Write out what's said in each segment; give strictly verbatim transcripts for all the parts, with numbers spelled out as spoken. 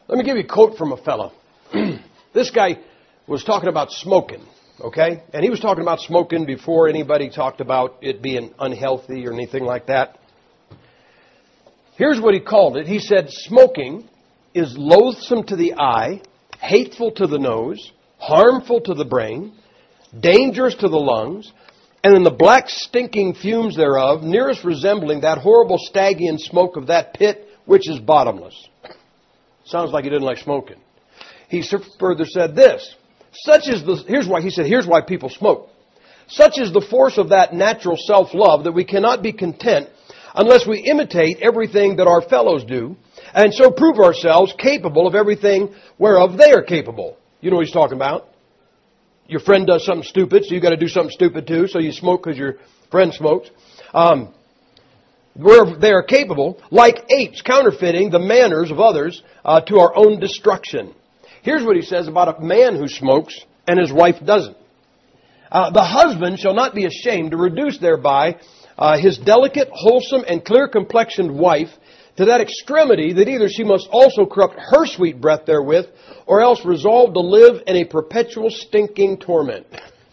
Let me give you a quote from a fellow. This guy was talking about smoking, okay? And he was talking about smoking before anybody talked about it being unhealthy or anything like that. Here's what he called it. He said, smoking is loathsome to the eye, hateful to the nose, harmful to the brain, dangerous to the lungs, and in the black stinking fumes thereof, nearest resembling that horrible Stygian smoke of that pit which is bottomless. Sounds like he didn't like smoking. He further said this. Such is the, here's why, he said, here's why people smoke. Such is the force of that natural self-love that we cannot be content unless we imitate everything that our fellows do, and so prove ourselves capable of everything whereof they are capable. You know what he's talking about? Your friend does something stupid, so you got to do something stupid too, so you smoke because your friend smokes. Um, where they are capable, like apes, counterfeiting the manners of others uh, to our own destruction. Here's what he says about a man who smokes and his wife doesn't. Uh, the husband shall not be ashamed to reduce thereby uh, his delicate, wholesome, and clear-complexioned wife to that extremity that either she must also corrupt her sweet breath therewith, or else resolve to live in a perpetual stinking torment.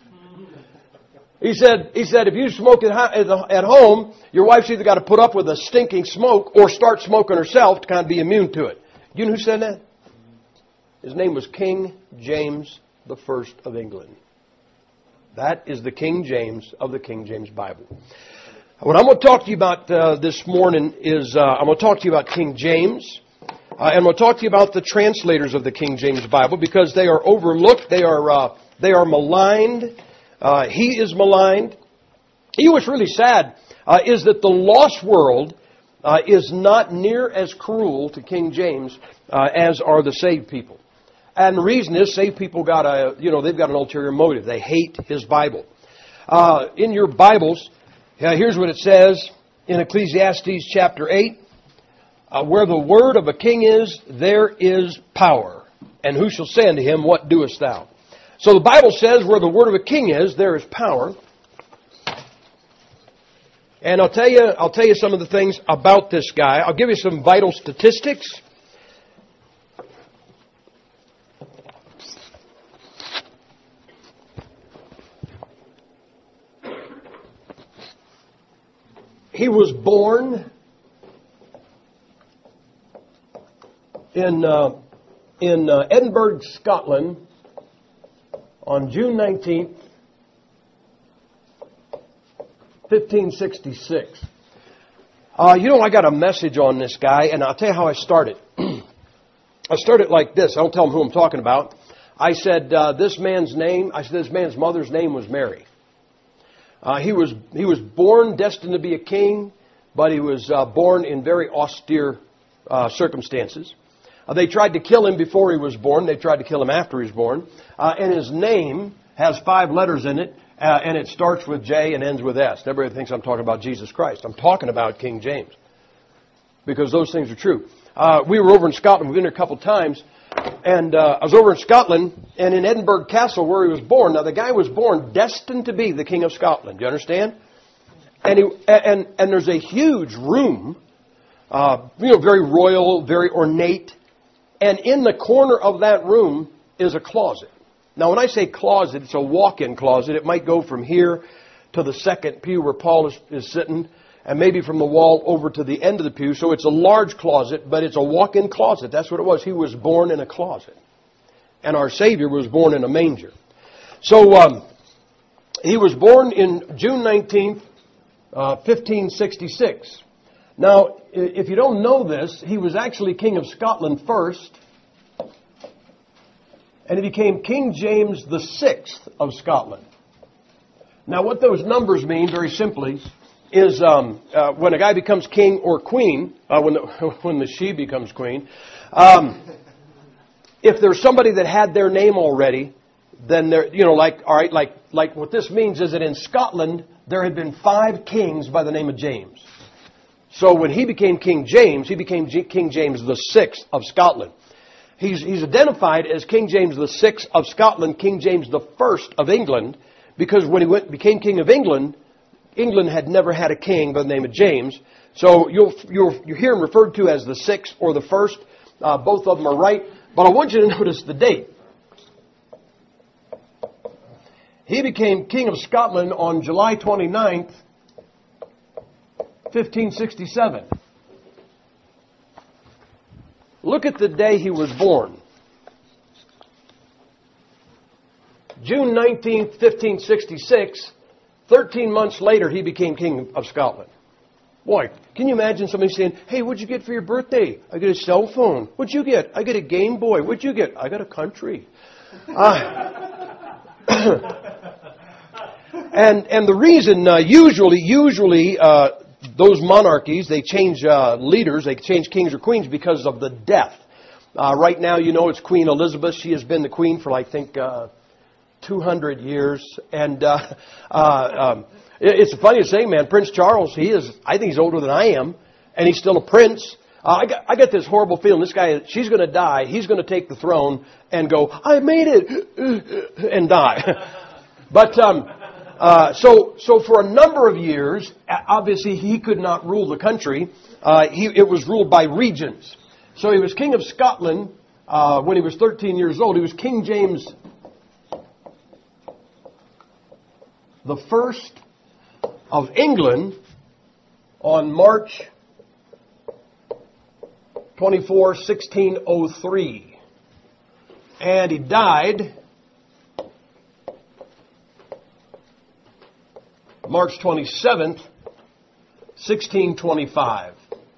He said, he said, if you smoke at home, your wife's either got to put up with a stinking smoke or start smoking herself to kind of be immune to it. You know who said that? His name was King James the First of England. That is the King James of the King James Bible. What I'm going to talk to you about uh, this morning is, uh, I'm going to talk to you about King James. Uh, and I'm going to talk to you about the translators of the King James Bible because they are overlooked. They are, uh, they are maligned. Uh, he is maligned. You know what's really sad uh, is that the lost world uh, is not near as cruel to King James uh, as are the saved people. And the reason is saved people got a, you know, they've got an ulterior motive. They hate his Bible. Uh, in your Bibles, uh, here's what it says in Ecclesiastes chapter eight. Uh, where the word of a king is, there is power. And who shall say unto him, what doest thou? So the Bible says where the word of a king is, there is power. And I'll tell you, I'll tell you some of the things about this guy. I'll give you some vital statistics. He was born in uh, in uh, Edinburgh, Scotland, on June nineteenth, fifteen sixty-six. Uh, you know, I got a message on this guy, and I'll tell you how I started. I started like this. I don't tell them who I'm talking about. I said, uh, this man's name, I said, this man's mother's name was Mary. Uh, he was he was born destined to be a king, but he was uh, born in very austere uh, circumstances. Uh, they tried to kill him before he was born. They tried to kill him after he was born. Uh, and his name has five letters in it, uh, and it starts with J and ends with S. Everybody thinks I'm talking about Jesus Christ. I'm talking about King James, because those things are true. Uh, we were over in Scotland. We've been there a couple times. And uh, I was over in Scotland, and in Edinburgh Castle, where he was born. Now, the guy was born destined to be the King of Scotland. Do you understand? And he, and and there's a huge room, uh, you know, very royal, very ornate. And in the corner of that room is a closet. Now, when I say closet, it's a walk-in closet. It might go from here to the second pew where Paul is, is sitting, and maybe from the wall over to the end of the pew. So it's a large closet, but it's a walk-in closet. That's what it was. He was born in a closet. And our Savior was born in a manger. So um, he was born in June nineteenth, uh, fifteen sixty-six. Now, if you don't know this, he was actually King of Scotland first. And he became King James the Sixth of Scotland. Now, what those numbers mean, very simply, is um, uh, when a guy becomes king or queen, uh, when the when the she becomes queen, um, if there's somebody that had their name already, then there, you know, like all right, like like what this means is that in Scotland there had been five kings by the name of James. So when he became King James, he became G- King James the Sixth of Scotland. He's he's identified as King James the Sixth of Scotland, King James the First of England, because when he went became King of England, England had never had a king by the name of James. So you'll, you'll, you hear him referred to as the sixth or the first. Uh, both of them are right. But I want you to notice the date. He became King of Scotland on July twenty-ninth, fifteen sixty-seven. Look at the day he was born. June nineteenth, fifteen sixty-six. Thirteen months later, he became King of Scotland. Boy, can you imagine somebody saying, hey, what'd you get for your birthday? I get a cell phone. What'd you get? I get a Game Boy. What'd you get? I got a country. Uh, and and the reason, uh, usually, usually, uh, those monarchies, they change uh, leaders, they change kings or queens because of the death. Uh, right now, you know, it's Queen Elizabeth. She has been the queen for, I think, uh, two hundred years. And uh, uh, um, it's the funniest thing, man. Prince Charles, he is, I think he's older than I am, and he's still a prince. Uh, I, got, I got this horrible feeling. This guy, she's going to die. He's going to take the throne and go, I made it, and die. But um, uh, so so for a number of years, obviously he could not rule the country. Uh, he, it was ruled by regents. So he was King of Scotland uh, when he was thirteen years old. He was King James the First of England on March twenty-fourth, sixteen oh three. And he died March twenty-seventh, sixteen twenty-five.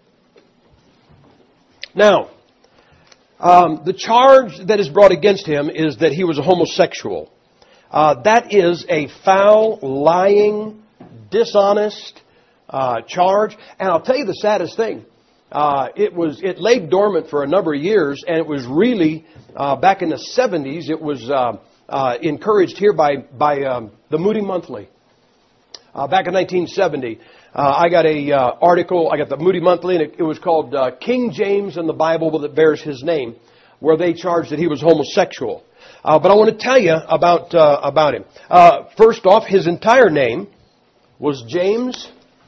Now, um, the charge that is brought against him is that he was a homosexual. Uh, that is a foul, lying, dishonest uh, charge. And I'll tell you the saddest thing. Uh, it was it lay dormant for a number of years, and it was really uh, back in the seventies. It was uh, uh, encouraged here by by um, the Moody Monthly. Uh, back in nineteen seventy, uh, I got a uh, article. I got the Moody Monthly, and it, it was called uh, "King James and the Bible that Bears His Name," where they charged that he was homosexual. Uh, but I want to tell you about uh, about him. Uh, first off, his entire name was James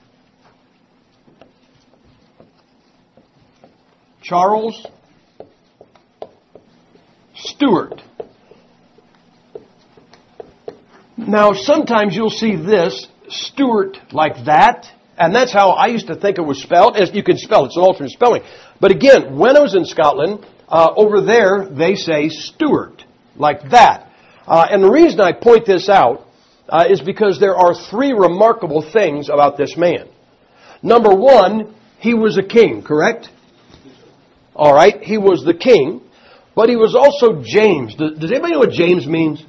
Charles Stuart. Now, sometimes you'll see this, Stuart, like that, and that's how I used to think it was spelled. As you can spell it, it's an alternate spelling. But again, when I was in Scotland, uh, over there, they say Stuart, like that. Uh, and the reason I point this out uh, is because there are three remarkable things about this man. Number one, he was a king, correct? All right, he was the king, but he was also James. Does, does anybody know what James means?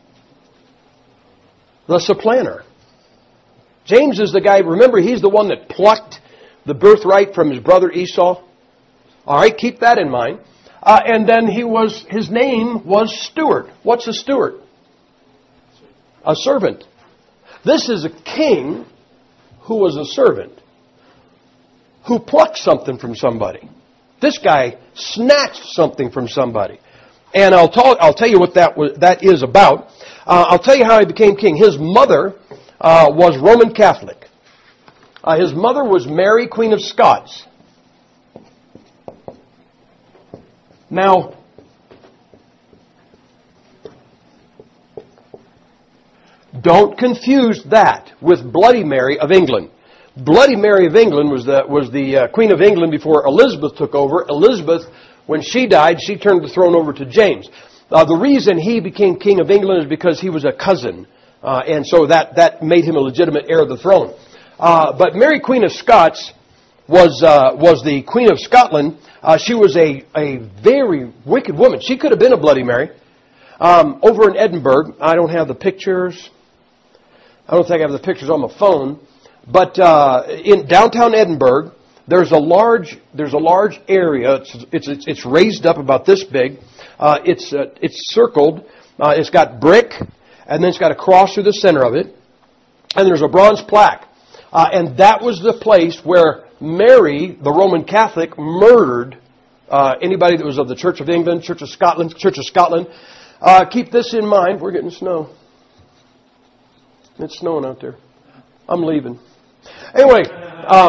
The supplanter. James is the guy, remember, he's the one that plucked the birthright from his brother Esau. All right, keep that in mind. Uh, and then he was, his name was Stuart. What's a steward? A servant. This is a king who was a servant, who plucked something from somebody. This guy snatched something from somebody. And I'll, talk, I'll tell you what that, was, that is about. Uh, I'll tell you how he became king. His mother uh, was Roman Catholic. Uh, his mother was Mary, Queen of Scots. Now, don't confuse that with Bloody Mary of England. Bloody Mary of England was the was the uh, Queen of England before Elizabeth took over. Elizabeth, when she died, she turned the throne over to James. Uh, the reason he became King of England is because he was a cousin, uh, and so that that made him a legitimate heir of the throne. Uh, but Mary, Queen of Scots, was uh, was the Queen of Scotland. Uh, she was a a very wicked woman. She could have been a Bloody Mary. Um, over in Edinburgh, I don't have the pictures. I don't think I have the pictures on my phone. But uh, in downtown Edinburgh, there's a large there's a large area. It's it's it's raised up about this big. Uh, it's uh, it's circled. Uh, it's got brick, and then it's got a cross through the center of it, and there's a bronze plaque. Uh, and that was the place where Mary, the Roman Catholic, murdered uh, anybody that was of the Church of England, Church of Scotland, Church of Scotland. Uh, keep this in mind. We're getting snow. It's snowing out there. I'm leaving. Anyway, um,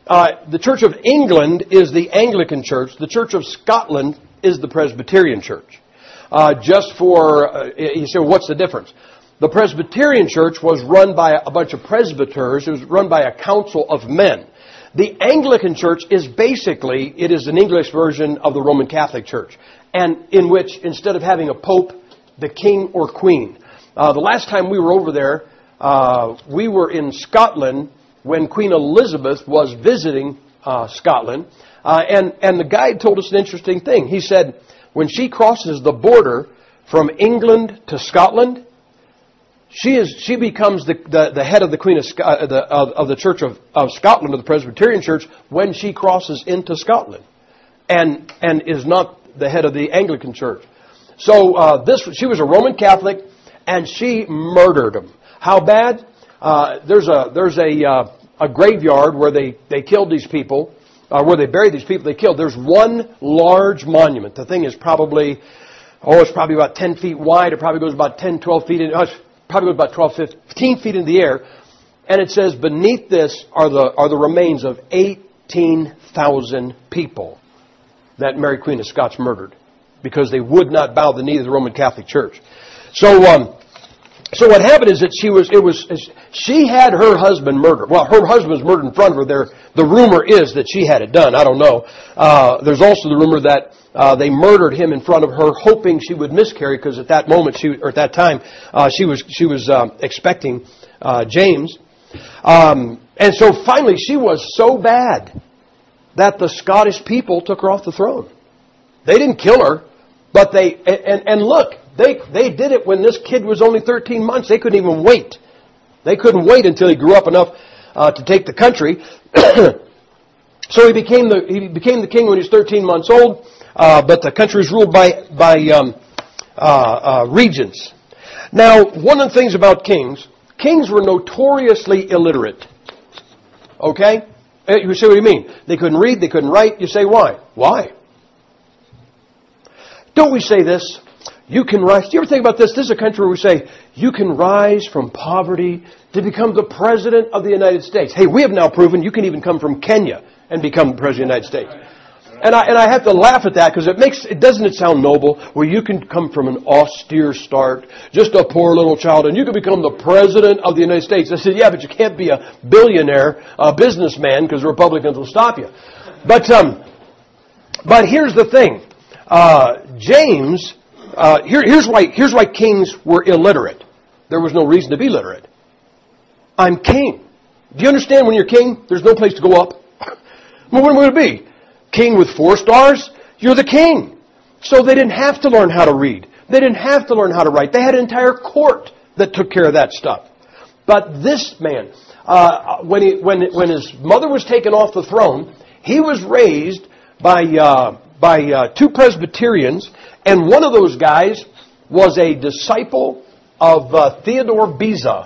Uh, the Church of England is the Anglican Church. The Church of Scotland is the Presbyterian Church. Uh, just for, uh, you say, well, what's the difference? The Presbyterian Church was run by a bunch of presbyters. It was run by a council of men. The Anglican Church is basically, it is an English version of the Roman Catholic Church, and in which, instead of having a pope, the king or queen. Uh, the last time we were over there, uh, we were in Scotland when Queen Elizabeth was visiting uh, Scotland, uh, and, and the guide told us an interesting thing. He said, when she crosses the border from England to Scotland, She is. She becomes the, the, the head of the Queen of, uh, the, of, of the Church of, of Scotland, of the Presbyterian Church, when she crosses into Scotland, and and is not the head of the Anglican Church. So uh, this she was a Roman Catholic, and she murdered them. How bad? Uh, there's a there's a uh, a graveyard where they, they killed these people, uh, where they buried these people they killed. There's one large monument. The thing is probably oh, it's probably about ten feet wide. It probably goes about ten, twelve feet in. Uh, probably about twelve, fifteen feet in the air, and it says beneath this are the are the remains of eighteen thousand people that Mary Queen of Scots murdered because they would not bow the knee to the Roman Catholic Church. So, um, so what happened is that she was it was she had her husband murdered. Well, her husband was murdered in front of her. There, the rumor is that she had it done. I don't know. Uh, there's also the rumor that. Uh, they murdered him in front of her, hoping she would miscarry, because at that moment, she or at that time, uh, she was she was um, expecting uh, James, um, and so finally, she was so bad that the Scottish people took her off the throne. They didn't kill her, but they and and look, they they did it when this kid was only thirteen months. They couldn't even wait. They couldn't wait until he grew up enough uh, to take the country. So he became the he became the king when he was thirteen months old. Uh, but the country is ruled by by um, uh, uh, regents. Now, one of the things about kings, kings were notoriously illiterate. Okay? You say, what do you mean? They couldn't read, they couldn't write. You say, why? Why? Don't we say this? You can rise. Do you ever think about this? This is a country where we say, you can rise from poverty to become the President of the United States. Hey, we have now proven you can even come from Kenya and become the President of the United States. And I, and I have to laugh at that because it makes, it doesn't it sound noble where you can come from an austere start, just a poor little child, and you can become the President of the United States. I said, yeah, but you can't be a billionaire, a businessman, because Republicans will stop you. But, um, but here's the thing. Uh, James, uh, here, here's why, here's why kings were illiterate. There was no reason to be literate. I'm king. Do you understand when you're king, there's no place to go up? Well, what am I going to be? King with four stars? You're the king. So they didn't have to learn how to read. They didn't have to learn how to write. They had an entire court that took care of that stuff. But this man, uh, when he, when when his mother was taken off the throne, he was raised by uh, by uh, two Presbyterians, and one of those guys was a disciple of uh, Theodore Beza.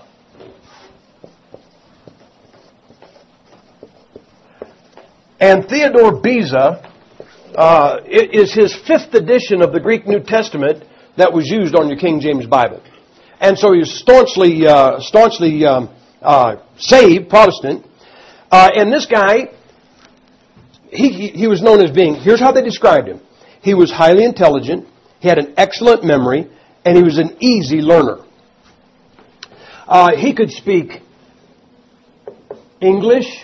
And Theodore Beza uh, is his fifth edition of the Greek New Testament that was used on your King James Bible. And so he was staunchly, uh, staunchly um, uh, saved, Protestant. Uh, and this guy, he, he, he was known as being, here's how they described him. He was highly intelligent, he had an excellent memory, and he was an easy learner. Uh, he could speak English,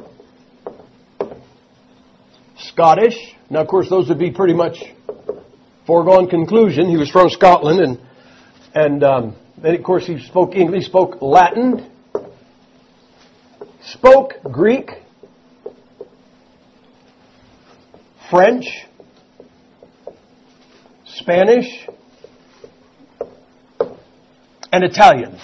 Scottish. Now, of course, those would be pretty much foregone conclusion. He was from Scotland, and and um, then, of course, he spoke English, spoke Latin, spoke Greek, French, Spanish, and Italian.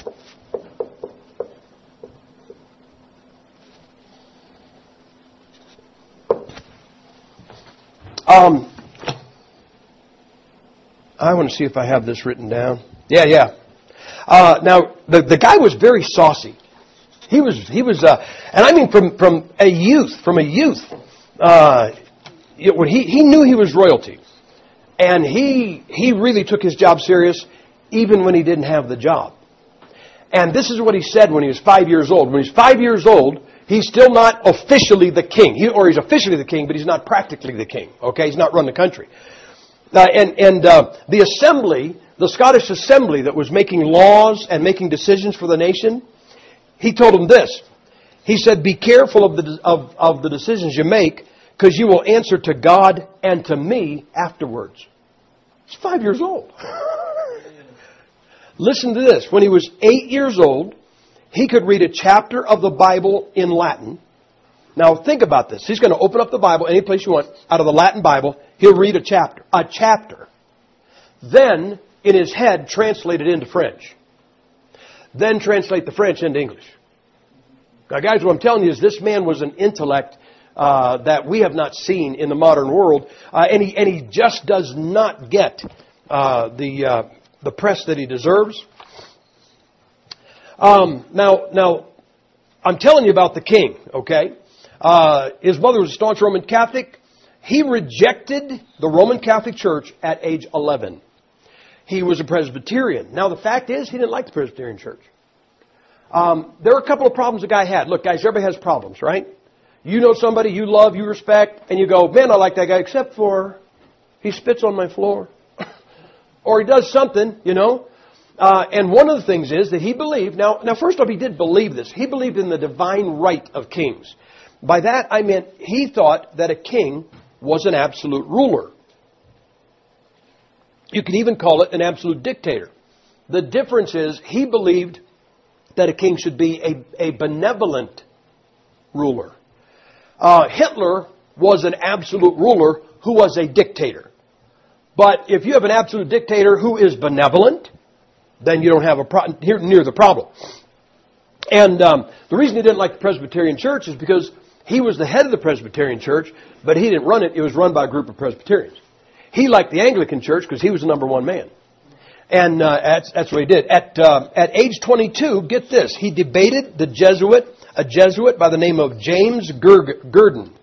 Um, I want to see if I have this written down. Yeah, yeah. Uh, now, the the guy was very saucy. He was he was, uh, and I mean from from a youth, from a youth. Uh, when he he knew he was royalty, and he he really took his job serious, even when he didn't have the job. And this is what he said when he was five years old. When he was five years old, He's still not officially the king. He, or he's officially the king, but he's not practically the king. Okay, he's not running the country. Uh, and and uh, the assembly, the Scottish assembly that was making laws and making decisions for the nation, he told them this. He said, be careful of the of, of the decisions you make, because you will answer to God and to me afterwards. He's five years old. Listen to this. When he was eight years old, he could read a chapter of the Bible in Latin. Now think about this. He's going to open up the Bible any place you want out of the Latin Bible. He'll read a chapter. A chapter. Then, in his head, translate it into French. Then translate the French into English. Now guys, what I'm telling you is this man was an intellect uh, that we have not seen in the modern world. Uh, and, he, and he just does not get uh, the, uh, the press that he deserves. Um, now, now, I'm telling you about the king, okay? Uh, his mother was a staunch Roman Catholic. He rejected the Roman Catholic Church at age eleven. He was a Presbyterian. Now, the fact is, he didn't like the Presbyterian Church. Um, there are a couple of problems the guy had. Look, guys, everybody has problems, right? You know somebody you love, you respect, and you go, man, I like that guy, except for he spits on my floor. Or he does something, you know. Uh, and one of the things is that he believed, now, now first off, he did believe this. He believed in the divine right of kings. By that, I meant he thought that a king was an absolute ruler. You could even call it an absolute dictator. The difference is he believed that a king should be a, a benevolent ruler. Uh, Hitler was an absolute ruler who was a dictator. But if you have an absolute dictator who is benevolent, then you don't have a pro- here near the problem. And um, the reason he didn't like the Presbyterian Church is because he was the head of the Presbyterian Church, but he didn't run it. It was run by a group of Presbyterians. He liked the Anglican Church because he was the number one man. And uh, that's, that's what he did. At uh, at age twenty-two, get this, he debated the Jesuit, a Jesuit by the name of James Gurdon.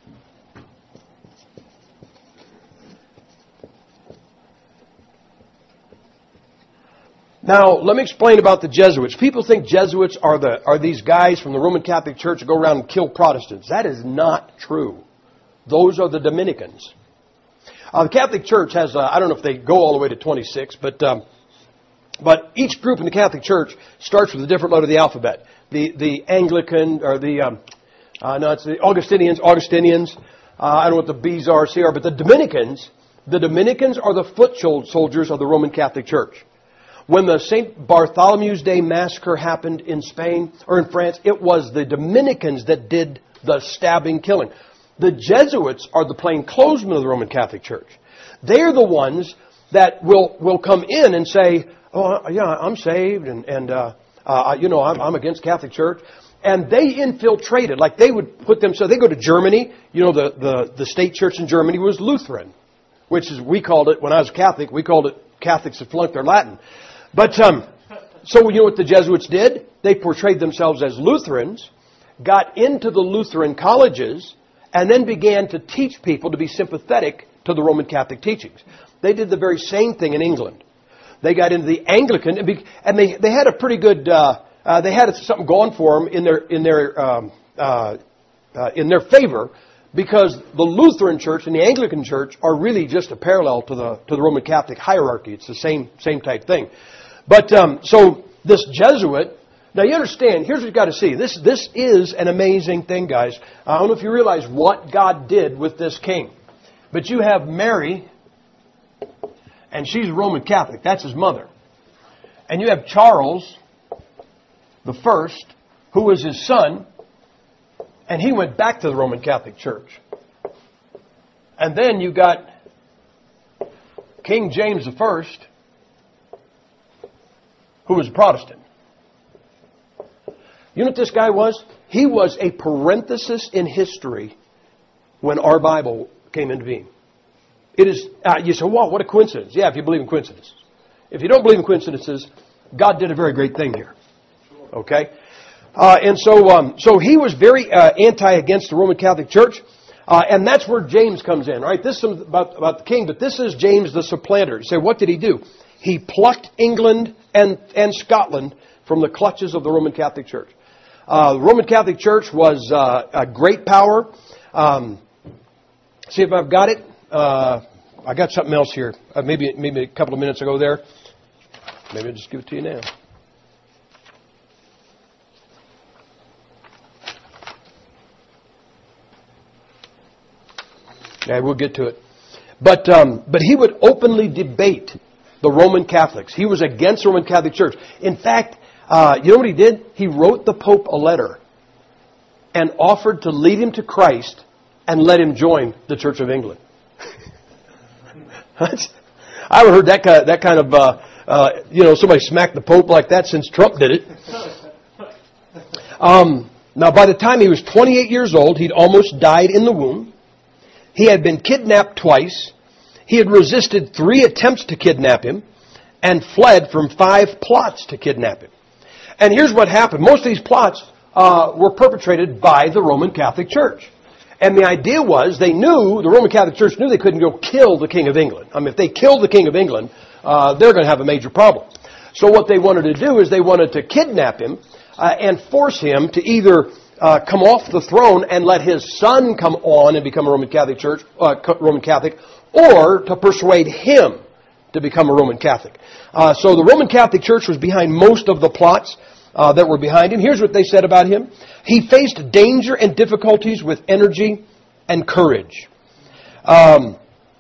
Now, let me explain about the Jesuits. People think Jesuits are the are these guys from the Roman Catholic Church that go around and kill Protestants. That is not true. Those are the Dominicans. Uh, the Catholic Church has, uh, I don't know if they go all the way to twenty-six, but um, but each group in the Catholic Church starts with a different letter of the alphabet. The the Anglican, or the, um, uh, no, it's the Augustinians, Augustinians, uh, I don't know what the B's are, C are, but the Dominicans, the Dominicans are the foot soldiers of the Roman Catholic Church. When the Saint Bartholomew's Day massacre happened in Spain, or in France, it was the Dominicans that did the stabbing, killing. The Jesuits are the plainclothesmen of the Roman Catholic Church. They're the ones that will, will come in and say, oh, yeah, I'm saved, and, and uh, uh, you know, I'm, I'm against Catholic Church. And they infiltrated, like they would put them, so they go to Germany. You know, the, the, the state church in Germany was Lutheran, which is, we called it, when I was Catholic, we called it Catholics that flunked their Latin. But, um, so you know what the Jesuits did? They portrayed themselves as Lutherans, got into the Lutheran colleges, and then began to teach people to be sympathetic to the Roman Catholic teachings. They did the very same thing in England. They got into the Anglican, and, be, and they they had a pretty good, uh, uh, they had something going for them in their in their um, uh, uh, in their favor, because the Lutheran Church and the Anglican Church are really just a parallel to the to the Roman Catholic hierarchy. It's the same same type thing. But um, so this Jesuit. Now you understand, here's what you've got to see. This this is an amazing thing, guys. I don't know if you realize what God did with this king. But you have Mary, and she's a Roman Catholic. That's his mother. And you have Charles the First, who was his son, and he went back to the Roman Catholic Church. And then you got King James the First, who was a Protestant. You know what this guy was? He was a parenthesis in history when our Bible came into being. It is, uh, you say, wow, what a coincidence. Yeah, if you believe in coincidences. If you don't believe in coincidences, God did a very great thing here. Okay? Uh, and so um, so he was very uh, anti against the Roman Catholic Church. Uh, and that's where James comes in, right? This is about, about the king, but this is James the supplanter. You say, what did he do? He plucked England and, and Scotland from the clutches of the Roman Catholic Church. Uh, the Roman Catholic Church was uh, a great power. Um, see if I've got it. Uh, I got something else here. Uh, maybe maybe a couple of minutes ago there. Maybe I'll just give it to you now. Yeah, we'll get to it. But um, but he would openly debate the Roman Catholics. He was against the Roman Catholic Church. In fact, uh, you know what he did? He wrote the Pope a letter and offered to lead him to Christ and let him join the Church of England. That's, I haven't heard that kind of, that kind of uh, uh, you know, somebody smack the Pope like that since Trump did it. Um, now, by the time he was twenty-eight years old, he'd almost died in the womb. He had been kidnapped twice. He had resisted three attempts to kidnap him and fled from five plots to kidnap him. And here's what happened. Most of these plots uh, were perpetrated by the Roman Catholic Church. And the idea was they knew, the Roman Catholic Church knew they couldn't go kill the King of England. I mean, if they killed the King of England, uh, they're going to have a major problem. So what they wanted to do is they wanted to kidnap him uh, and force him to either Uh, come off the throne and let his son come on and become a Roman Catholic Church, uh, Roman Catholic, or to persuade him to become a Roman Catholic. Uh, so the Roman Catholic Church was behind most of the plots uh, that were behind him. Here's what they said about him. He faced danger and difficulties with energy and courage. Um,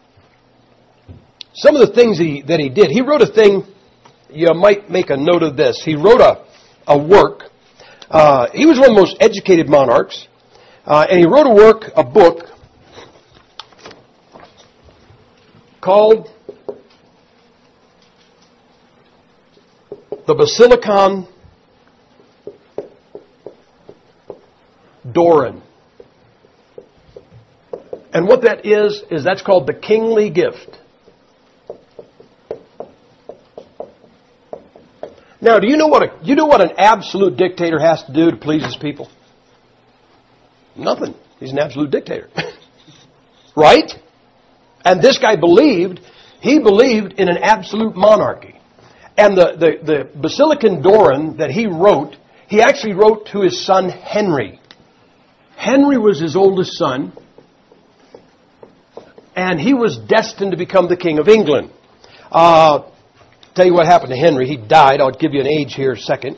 some of the things he, that he did, he wrote a thing, you might make a note of this. He wrote a, a work. Uh, he was one of the most educated monarchs, uh, and he wrote a work, a book, called the Basilicon Doron. And what that is, is that's called the kingly gift. Now, do you know what a, you know what an absolute dictator has to do to please his people? Nothing. He's an absolute dictator. Right? And this guy believed, he believed in an absolute monarchy. And the, the, the Basilicon Doron that he wrote, he actually wrote to his son Henry. Henry was his oldest son, and he was destined to become the King of England. Uh, Tell you what happened to Henry. He died. I'll give you an age here in a second.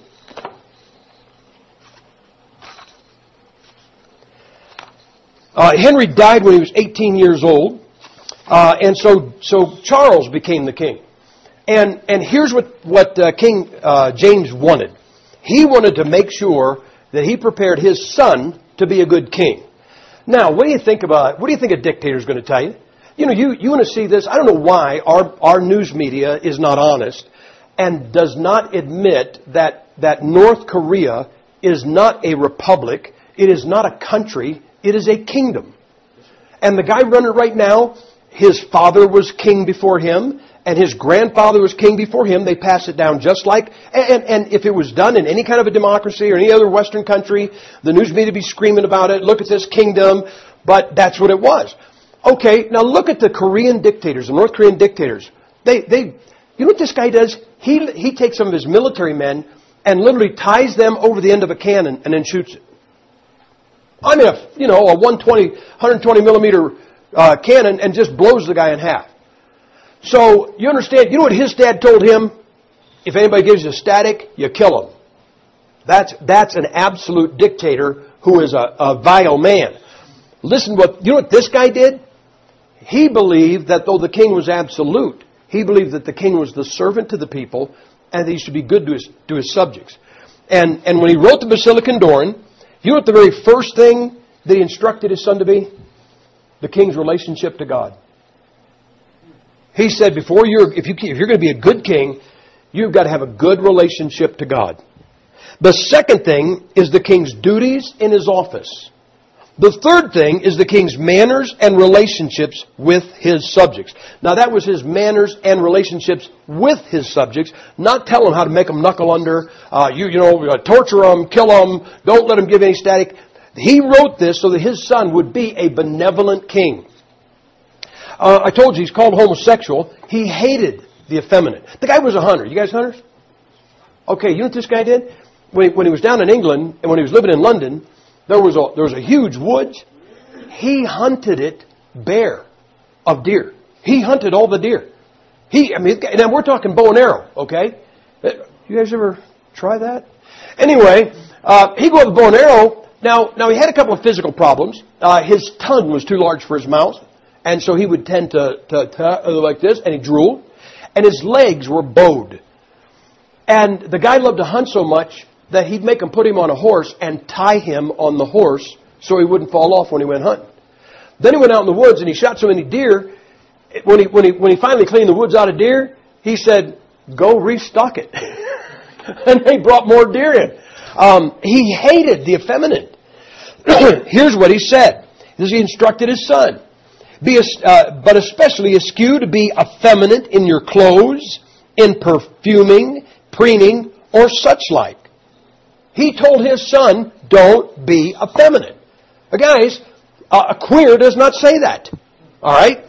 Uh, Henry died when he was eighteen years old. Uh, and so so Charles became the king. And and here's what, what uh, King uh, James wanted. He wanted to make sure that he prepared his son to be a good king. Now, what do you think about, what do you think a dictator is going to tell you? You know, you, you want to see this. I don't know why our, our news media is not honest and does not admit that, that North Korea is not a republic. It is not a country. It is a kingdom. And the guy running it right now, his father was king before him and his grandfather was king before him. They passed it down just like, and, and if it was done in any kind of a democracy or any other Western country, the news media would be screaming about it. Look at this kingdom. But that's what it was. Okay, now look at the Korean dictators, the North Korean dictators. They, they, you know what this guy does? He, he takes some of his military men and literally ties them over the end of a cannon and then shoots it. I mean, a, you know, a one twenty, one twenty millimeter uh, cannon and just blows the guy in half. So, you understand, you know what his dad told him? If anybody gives you static, you kill him. That's, that's an absolute dictator who is a, a vile man. Listen, what, you know what this guy did? He believed that though the king was absolute, he believed that the king was the servant to the people and that he should be good to his, to his subjects. And, and when he wrote the Basilicon Doron, you know what the very first thing that he instructed his son to be? The king's relationship to God. He said, before you're, if, you, if you're going to be a good king, you've got to have a good relationship to God. The second thing is the king's duties in his office. The third thing is the king's manners and relationships with his subjects. Now that was his manners and relationships with his subjects, not tell them how to make them knuckle under, uh, you, you know, torture them, kill them, don't let them give any static. He wrote this so that his son would be a benevolent king. Uh, I told you he's called homosexual. He hated the effeminate. The guy was a hunter. You guys hunters? Okay, you know what this guy did? when he, when he was down in England and when he was living in London, there was a there was a huge woods. He hunted it bare of deer. He hunted all the deer. He, I mean, now we're talking bow and arrow, okay? You guys ever try that? Anyway, uh, he go with bow and arrow. Now, now he had a couple of physical problems. Uh, his tongue was too large for his mouth, and so he would tend to, to, to like this, and he drooled. And his legs were bowed. And the guy loved to hunt so much that he'd make him put him on a horse and tie him on the horse so he wouldn't fall off when he went hunting. Then he went out in the woods and he shot so many deer. When he when he when he finally cleaned the woods out of deer, he said, "Go restock it." And they brought more deer in. Um, he hated the effeminate. Here's what he said. He instructed his son. Be a, uh, but especially eschew to be effeminate in your clothes, in perfuming, preening, or such like. He told his son, don't be effeminate. But guys, uh, a queer does not say that. All right?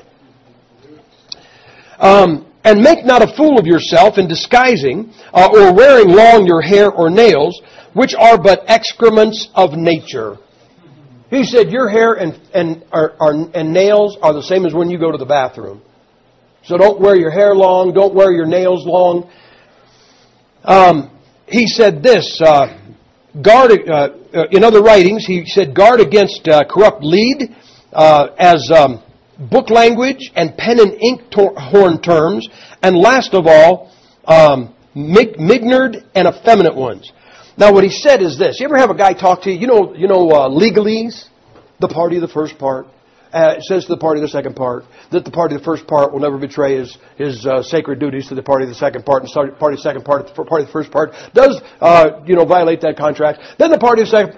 Um, and make not a fool of yourself in disguising uh, or wearing long your hair or nails, which are but excrements of nature. He said your hair and and are, are, and nails are the same as when you go to the bathroom. So don't wear your hair long. Don't wear your nails long. Um, he said this. Uh, guard. Uh, in other writings, he said guard against uh, corrupt lead uh, as um, book language and pen and ink tor- horn terms, and last of all, um, mig- mignard and effeminate ones. Now, what he said is this. You ever have a guy talk to you? You know, you know, uh, legalese, the party of the first part. Uh, it says to the party of the second part that the party of the first part will never betray his his uh, sacred duties to the party of the second part, and the party of the second part, the party of the first part does, uh, you know, violate that contract. Then the party of the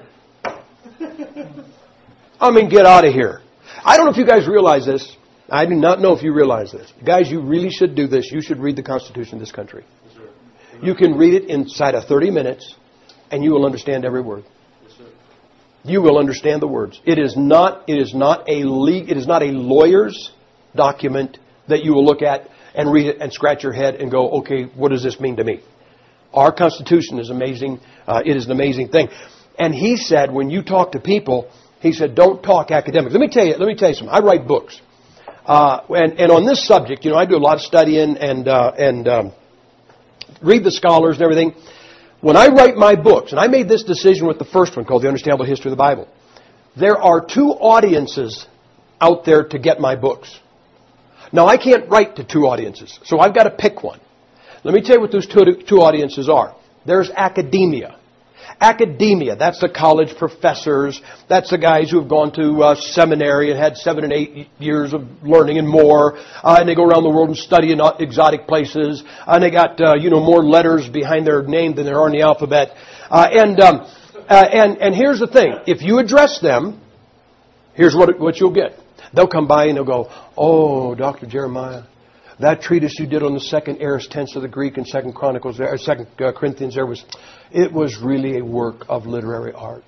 second. I mean, get out of here. I don't know if you guys realize this. I do not know if you realize this, guys. You really should do this. You should read the Constitution of this country. You can read it inside of thirty minutes. And you will understand every word. Yes, sir. You will understand the words. It is not. It is not a le- It is not a lawyer's document that you will look at and read it and scratch your head and go, "Okay, what does this mean to me?" Our Constitution is amazing. Uh, it is an amazing thing. And he said, when you talk to people, he said, "Don't talk academics." Let me tell you. Let me tell you something. I write books, uh, and and on this subject, you know, I do a lot of studying and uh, and um, read the scholars and everything. When I write my books, and I made this decision with the first one called The Understandable History of the Bible, there are two audiences out there to get my books. Now, I can't write to two audiences, so I've got to pick one. Let me tell you what those two, two audiences are. There's academia. Academia, that's the college professors. That's the guys who have gone to uh, seminary and had seven and eight years of learning and more. Uh, and they go around the world and study in exotic places. And they got, uh, you know, more letters behind their name than there are in the alphabet. Uh, and, um, uh, and, and here's the thing. If you address them, here's what, what you'll get. They'll come by and they'll go, "Oh, Doctor Jeremiah, that treatise you did on the second aorist tense of the Greek and Second Chronicles, or Second uh, Corinthians, there was, it was really a work of literary art."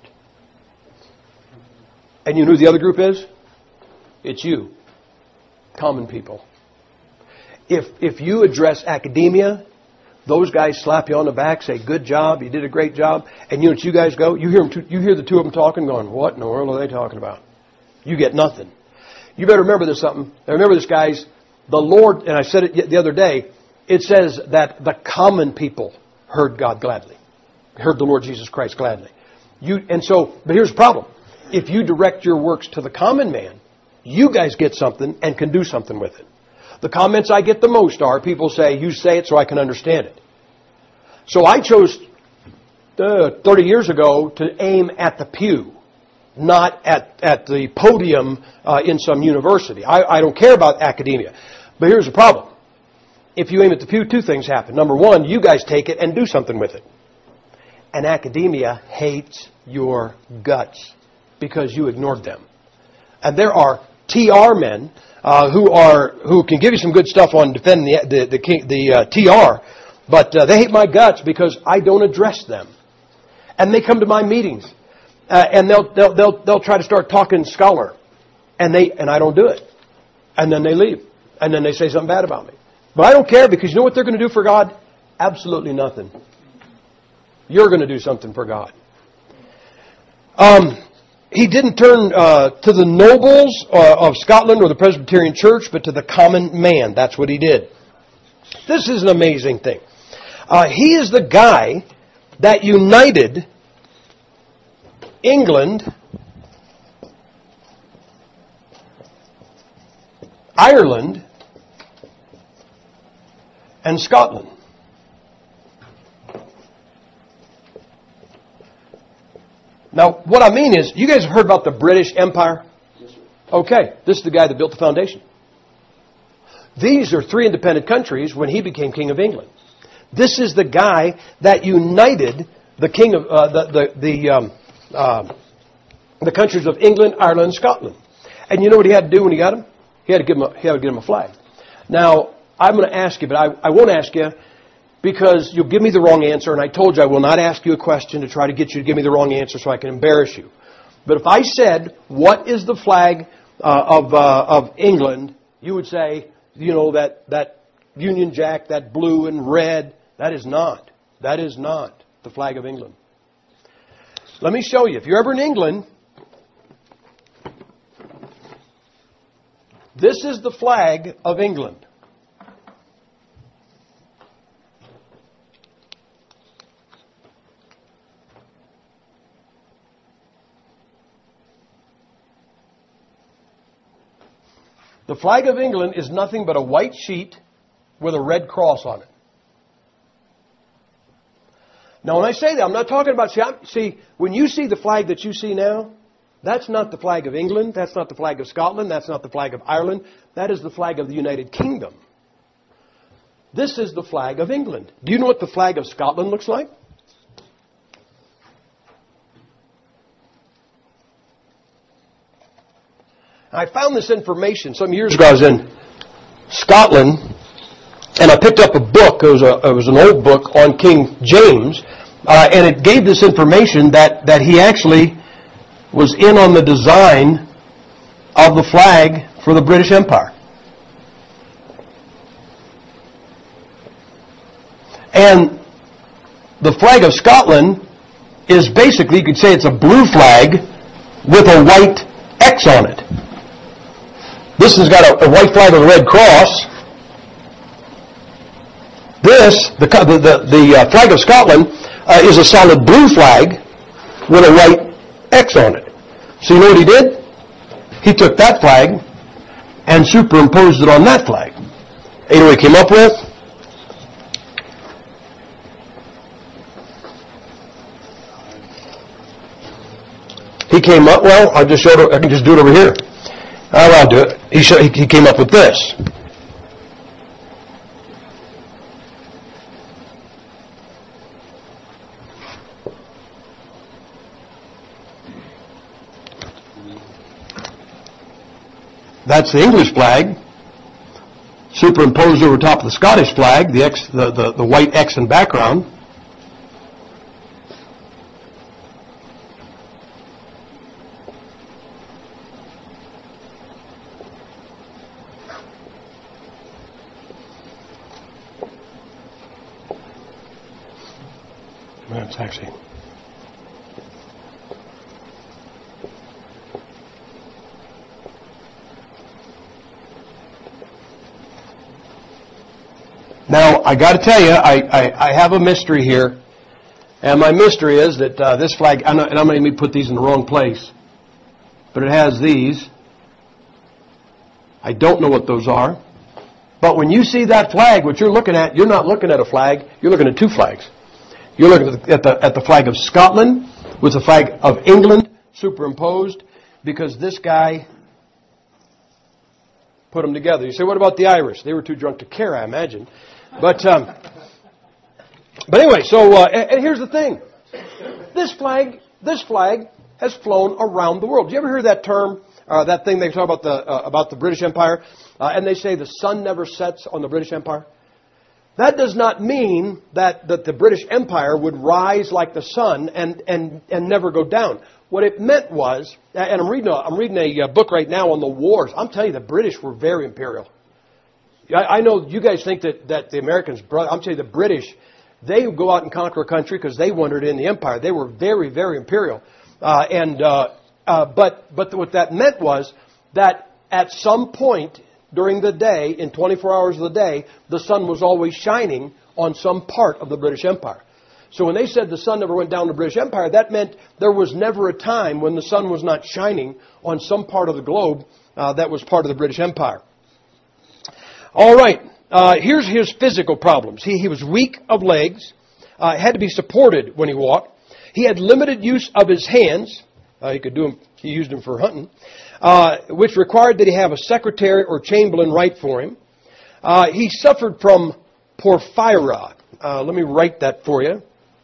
And you know who the other group is? It's you, common people. If if you address academia, those guys slap you on the back, say, "Good job, you did a great job," and you know what you guys go? You hear them, you hear the two of them talking, going, "What in the world are they talking about?" You get nothing. You better remember this something. Now remember this, guys. The Lord, and I said it the other day, it says that the common people heard God gladly. Heard the Lord Jesus Christ gladly. You, and so, but here's the problem. If you direct your works to the common man, you guys get something and can do something with it. The comments I get the most are people say, "You say it so I can understand it." So I chose uh, thirty years ago to aim at the pew, not at, at the podium uh, in some university. I, I don't care about academia. But here's the problem. If you aim at the pew, two things happen. Number one, you guys take it and do something with it. And academia hates your guts because you ignored them. And there are T R men uh, who are who can give you some good stuff on defending the the the, the uh, T R, but uh, they hate my guts because I don't address them. And they come to my meetings, uh, and they'll they'll they'll they'll try to start talking scholar, and they and I don't do it, and then they leave. And then they say something bad about me. But I don't care because you know what they're going to do for God? Absolutely nothing. you're going to do something for God. Um, he didn't turn uh, to the nobles uh, of Scotland or the Presbyterian Church, but to the common man. That's what he did. This is an amazing thing. Uh, he is the guy that united England, Ireland, and Scotland. Now, what I mean is, you guys have heard about the British Empire? Yes, sir. Okay, this is the guy that built the foundation. These are three independent countries when he became King of England. This is the guy that united the king of uh, the the the, um, uh, the countries of England, Ireland, and Scotland. And you know what he had to do when he got them? He had to give them a, he had to give them a flag. Now, I'm going to ask you, but I, I won't ask you because you'll give me the wrong answer. And I told you I will not ask you a question to try to get you to give me the wrong answer so I can embarrass you. But if I said, what is the flag uh, of uh, of England, you would say, you know, that, that Union Jack, that blue and red. That is not. That is not the flag of England. Let me show you. If you're ever in England, this is the flag of England. The flag of England is nothing but a white sheet with a red cross on it. Now, when I say that, I'm not talking about... See, I'm, see, when you see the flag that you see now, that's not the flag of England. That's not the flag of Scotland. That's not the flag of Ireland. That is the flag of the United Kingdom. This is the flag of England. Do you know what the flag of Scotland looks like? I found this information some years ago. I was in Scotland, and I picked up a book. It was, a, it was an old book on King James, uh, and it gave this information that, that he actually was in on the design of the flag for the British Empire. And the flag of Scotland is basically, you could say it's a blue flag with a white X on it. This has got a, a white flag with a red cross. This, the the the, the uh, flag of Scotland, uh, is a solid blue flag with a white X on it. So you know what he did? He took that flag and superimposed it on that flag. And you know what he came up with? He came up, well, I'll just show it, I can just do it over here. I'll do it. He, show, he came up with this. That's the English flag, superimposed over top of the Scottish flag, the, X, the, the, the white X in background. That's actually... Now, I got to tell you, I, I, I have a mystery here. And my mystery is that uh, this flag, I'm not, and I'm going to put these in the wrong place, but it has these. I don't know what those are. But when you see that flag, what you're looking at, you're not looking at a flag, you're looking at two flags. You're looking at the, at the, at the flag of Scotland with the flag of England superimposed, because this guy put them together. You say, what about the Irish? They were too drunk to care, I imagine. But um, but anyway, so uh, and, and here's the thing: this flag, this flag has flown around the world. Did you ever hear that term, uh, that thing they talk about the uh, about the British Empire, uh, and they say the sun never sets on the British Empire? That does not mean that, that the British Empire would rise like the sun and, and, and never go down. What it meant was, and I'm reading a, I'm reading a book right now on the wars. I'm telling you, the British were very imperial. I, I know you guys think that, that the Americans, I'm telling you, the British, they would go out and conquer a country because they wanted in the empire. They were very, very imperial. Uh, and uh, uh, but but what that meant was that at some point during the day, in twenty-four hours of the day, the sun was always shining on some part of the British Empire. So when they said the sun never went down the British Empire, that meant there was never a time when the sun was not shining on some part of the globe uh, that was part of the British Empire. All right. Uh, here's his physical problems. He, he was weak of legs, uh, had to be supported when he walked. He had limited use of his hands. Uh, he could do them. He used them for hunting, uh, which required that he have a secretary or chamberlain write for him. Uh, he suffered from porphyria. Uh, let me write that for you.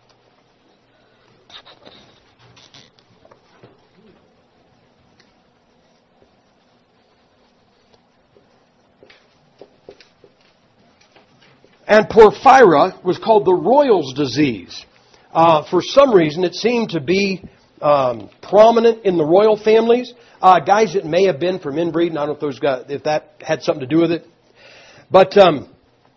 And porphyria was called the royal's disease. Uh, for some reason, it seemed to be um, prominent in the royal families. Uh, guys that may have been from inbreeding. I don't know if those guys, if that had something to do with it. But um,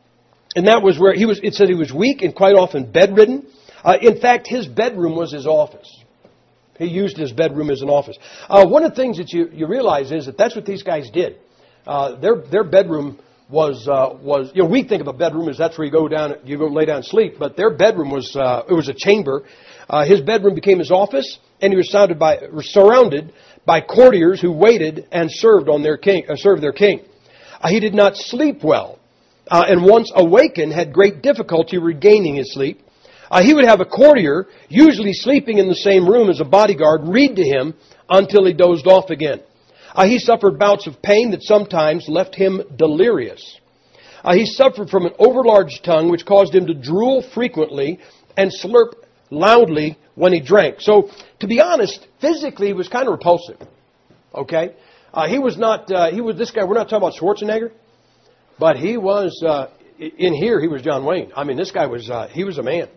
and that was where he was. It said he was weak and quite often bedridden. Uh, in fact, his bedroom was his office. He used his bedroom as an office. Uh, one of the things that you, you realize is that that's what these guys did. Uh, their their bedroom. Was uh, was you know we think of a bedroom as that's where you go down you go lay down and sleep, but their bedroom was uh, it was a chamber. Uh, his bedroom became his office, and he was surrounded by was surrounded by courtiers who waited and served on their king uh, served their king. Uh, he did not sleep well, uh, and once awakened had great difficulty regaining his sleep. Uh, he would have a courtier, usually sleeping in the same room as a bodyguard, read to him until he dozed off again. Uh, he suffered bouts of pain that sometimes left him delirious. Uh, he suffered from an overlarge tongue, which caused him to drool frequently and slurp loudly when he drank. So, to be honest, physically he was kind of repulsive. Okay, uh, he was not. Uh, he was this guy. We're not talking about Schwarzenegger, but he was uh, in here. He was John Wayne. I mean, this guy was. Uh, he was a man.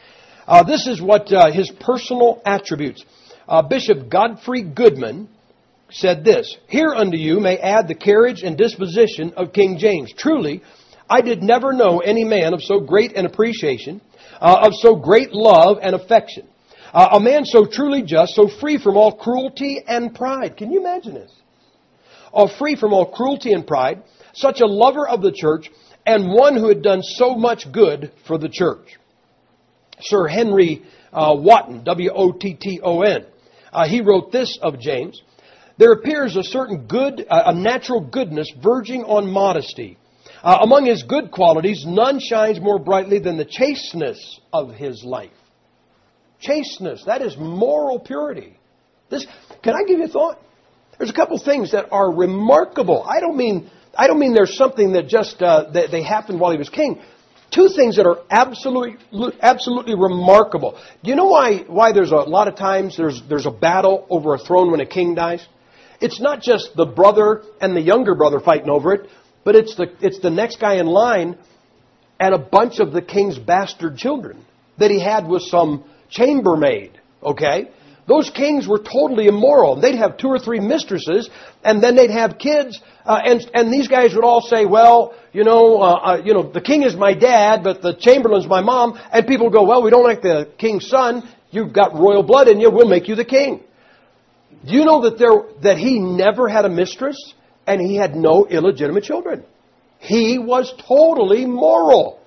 Uh, this is what uh, his personal attributes. Uh, Bishop Godfrey Goodman said this, "Here unto you may add the carriage and disposition of King James. Truly, I did never know any man of so great an appreciation, uh, of so great love and affection. Uh, a man so truly just, so free from all cruelty and pride." Can you imagine this? Oh, free from all cruelty and pride, such a lover of the church, and one who had done so much good for the church. Sir Henry uh, Wotton, W O T T O N, uh, he wrote this of James. "There appears a certain good, uh, a natural goodness verging on modesty. Uh, among his good qualities, none shines more brightly than the chasteness of his life." Chasteness, that is moral purity. This, can I give you a thought? There's a couple things that are remarkable. I don't mean, I don't mean there's something that just uh, that they happened while he was king. Two things that are absolutely, absolutely remarkable. Do you know why? Why there's a lot of times there's there's a battle over a throne when a king dies? It's not just the brother and the younger brother fighting over it, but it's the it's the next guy in line and a bunch of the king's bastard children that he had with some chambermaid. Okay? Those kings were totally immoral. They'd have two or three mistresses, and then they'd have kids, uh, and and these guys would all say, "Well, you know, uh, uh, you know, the king is my dad, but the chamberlain's my mom." And people would go, "Well, we don't like the king's son. You've got royal blood in you. We'll make you the king." Do you know that there that he never had a mistress and he had no illegitimate children? He was totally moral.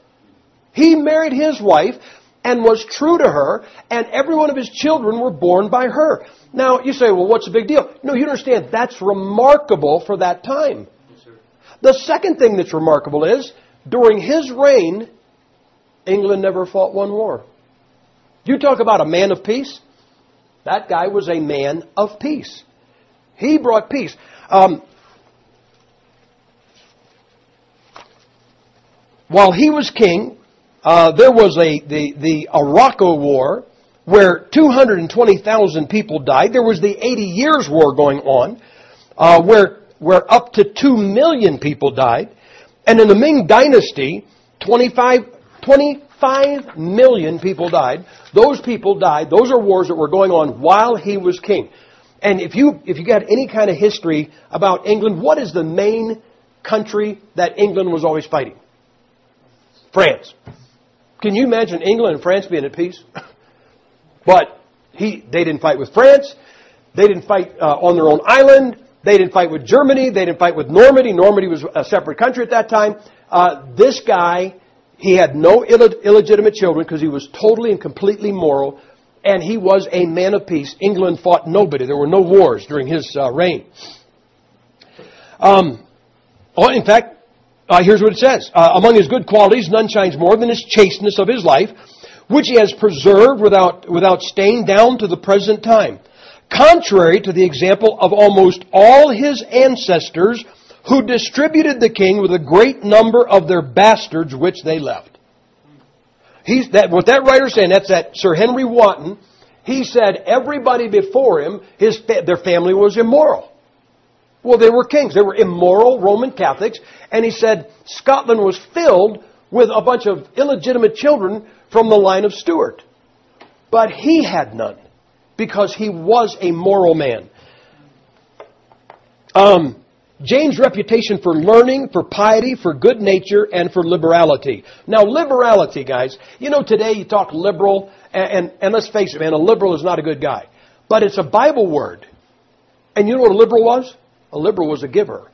He married his wife and was true to her, and every one of his children were born by her. Now, you say, "Well, what's the big deal?" No, you understand, that's remarkable for that time. Yes, sir. The second thing that's remarkable is, during his reign, England never fought one war. You talk about a man of peace. That guy was a man of peace. He brought peace. Um, while he was king, uh, there was a the, the Morocco War where two hundred twenty thousand people died. There was the Eighty Years' War going on uh, where, where up to two million people died. And in the Ming Dynasty, twenty-five, twenty-five million people died. Those people died. Those are wars that were going on while he was king. And if you if you got any kind of history about England, what is the main country that England was always fighting? France. Can you imagine England and France being at peace? But he, they didn't fight with France. They didn't fight uh, on their own island. They didn't fight with Germany. They didn't fight with Normandy. Normandy was a separate country at that time. Uh, this guy, he had no Ill- illegitimate children because he was totally and completely moral, and he was a man of peace. England fought nobody. There were no wars during his uh, reign. Um, oh, in fact, uh, here's what it says. Uh, among his good qualities, none shines more than his chasteness of his life, which he has preserved without, without stain down to the present time. Contrary to the example of almost all his ancestors who distributed the king with a great number of their bastards which they left. He's that what that writer's saying, that's that Sir Henry Wotton. He said everybody before him, his their family was immoral. Well, they were kings. They were immoral Roman Catholics. And he said Scotland was filled with a bunch of illegitimate children from the line of Stuart. But he had none, because he was a moral man. Um, James' reputation for learning, for piety, for good nature, and for liberality. Now, liberality, guys, you know, today you talk liberal, and, and, and let's face it, man, a liberal is not a good guy. But it's a Bible word. And you know what a liberal was? A liberal was a giver.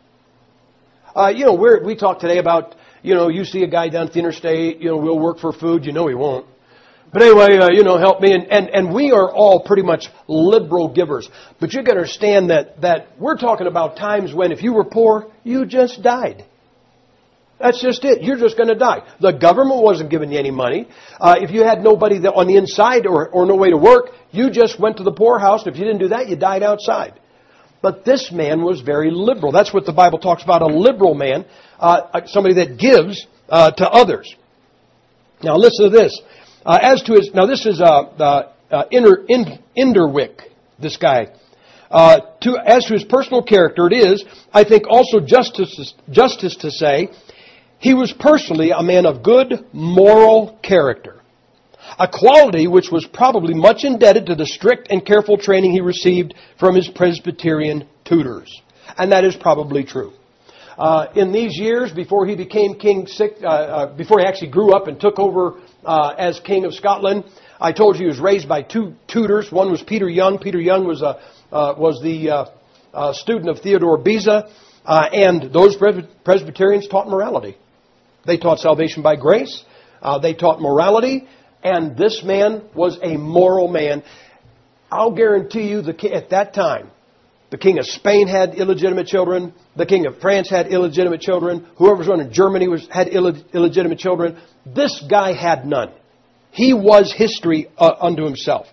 Uh, you know, we're, we talk today about, you know, you see a guy down at the interstate, you know, we'll work for food, you know he won't. But anyway, uh, you know, help me. And, and, and we are all pretty much liberal givers. But you got to understand that, that we're talking about times when if you were poor, you just died. That's just it. You're just going to die. The government wasn't giving you any money. Uh, if you had nobody that on the inside or, or no way to work, you just went to the poorhouse. And if you didn't do that, you died outside. But this man was very liberal. That's what the Bible talks about, a liberal man, uh, somebody that gives uh, to others. Now listen to this. Uh, as to his, now this is uh, uh, uh, Inner, in, Inderwick, this guy. Uh, to, as to his personal character, it is, I think, also justice, justice to say, he was personally a man of good moral character. A quality which was probably much indebted to the strict and careful training he received from his Presbyterian tutors. And that is probably true. Uh, in these years, before he became king, uh, uh, before he actually grew up and took over uh, as king of Scotland, I told you he was raised by two tutors. One was Peter Young. Peter Young was a uh, was the uh, uh, student of Theodore Beza, uh, and those Presbyterians taught morality. They taught salvation by grace. Uh, they taught morality, and this man was a moral man. I'll guarantee you, the at that time, the king of Spain had illegitimate children. The king of France had illegitimate children. Whoever was running Germany was, had Ill, illegitimate children. This guy had none. He was history uh, unto himself.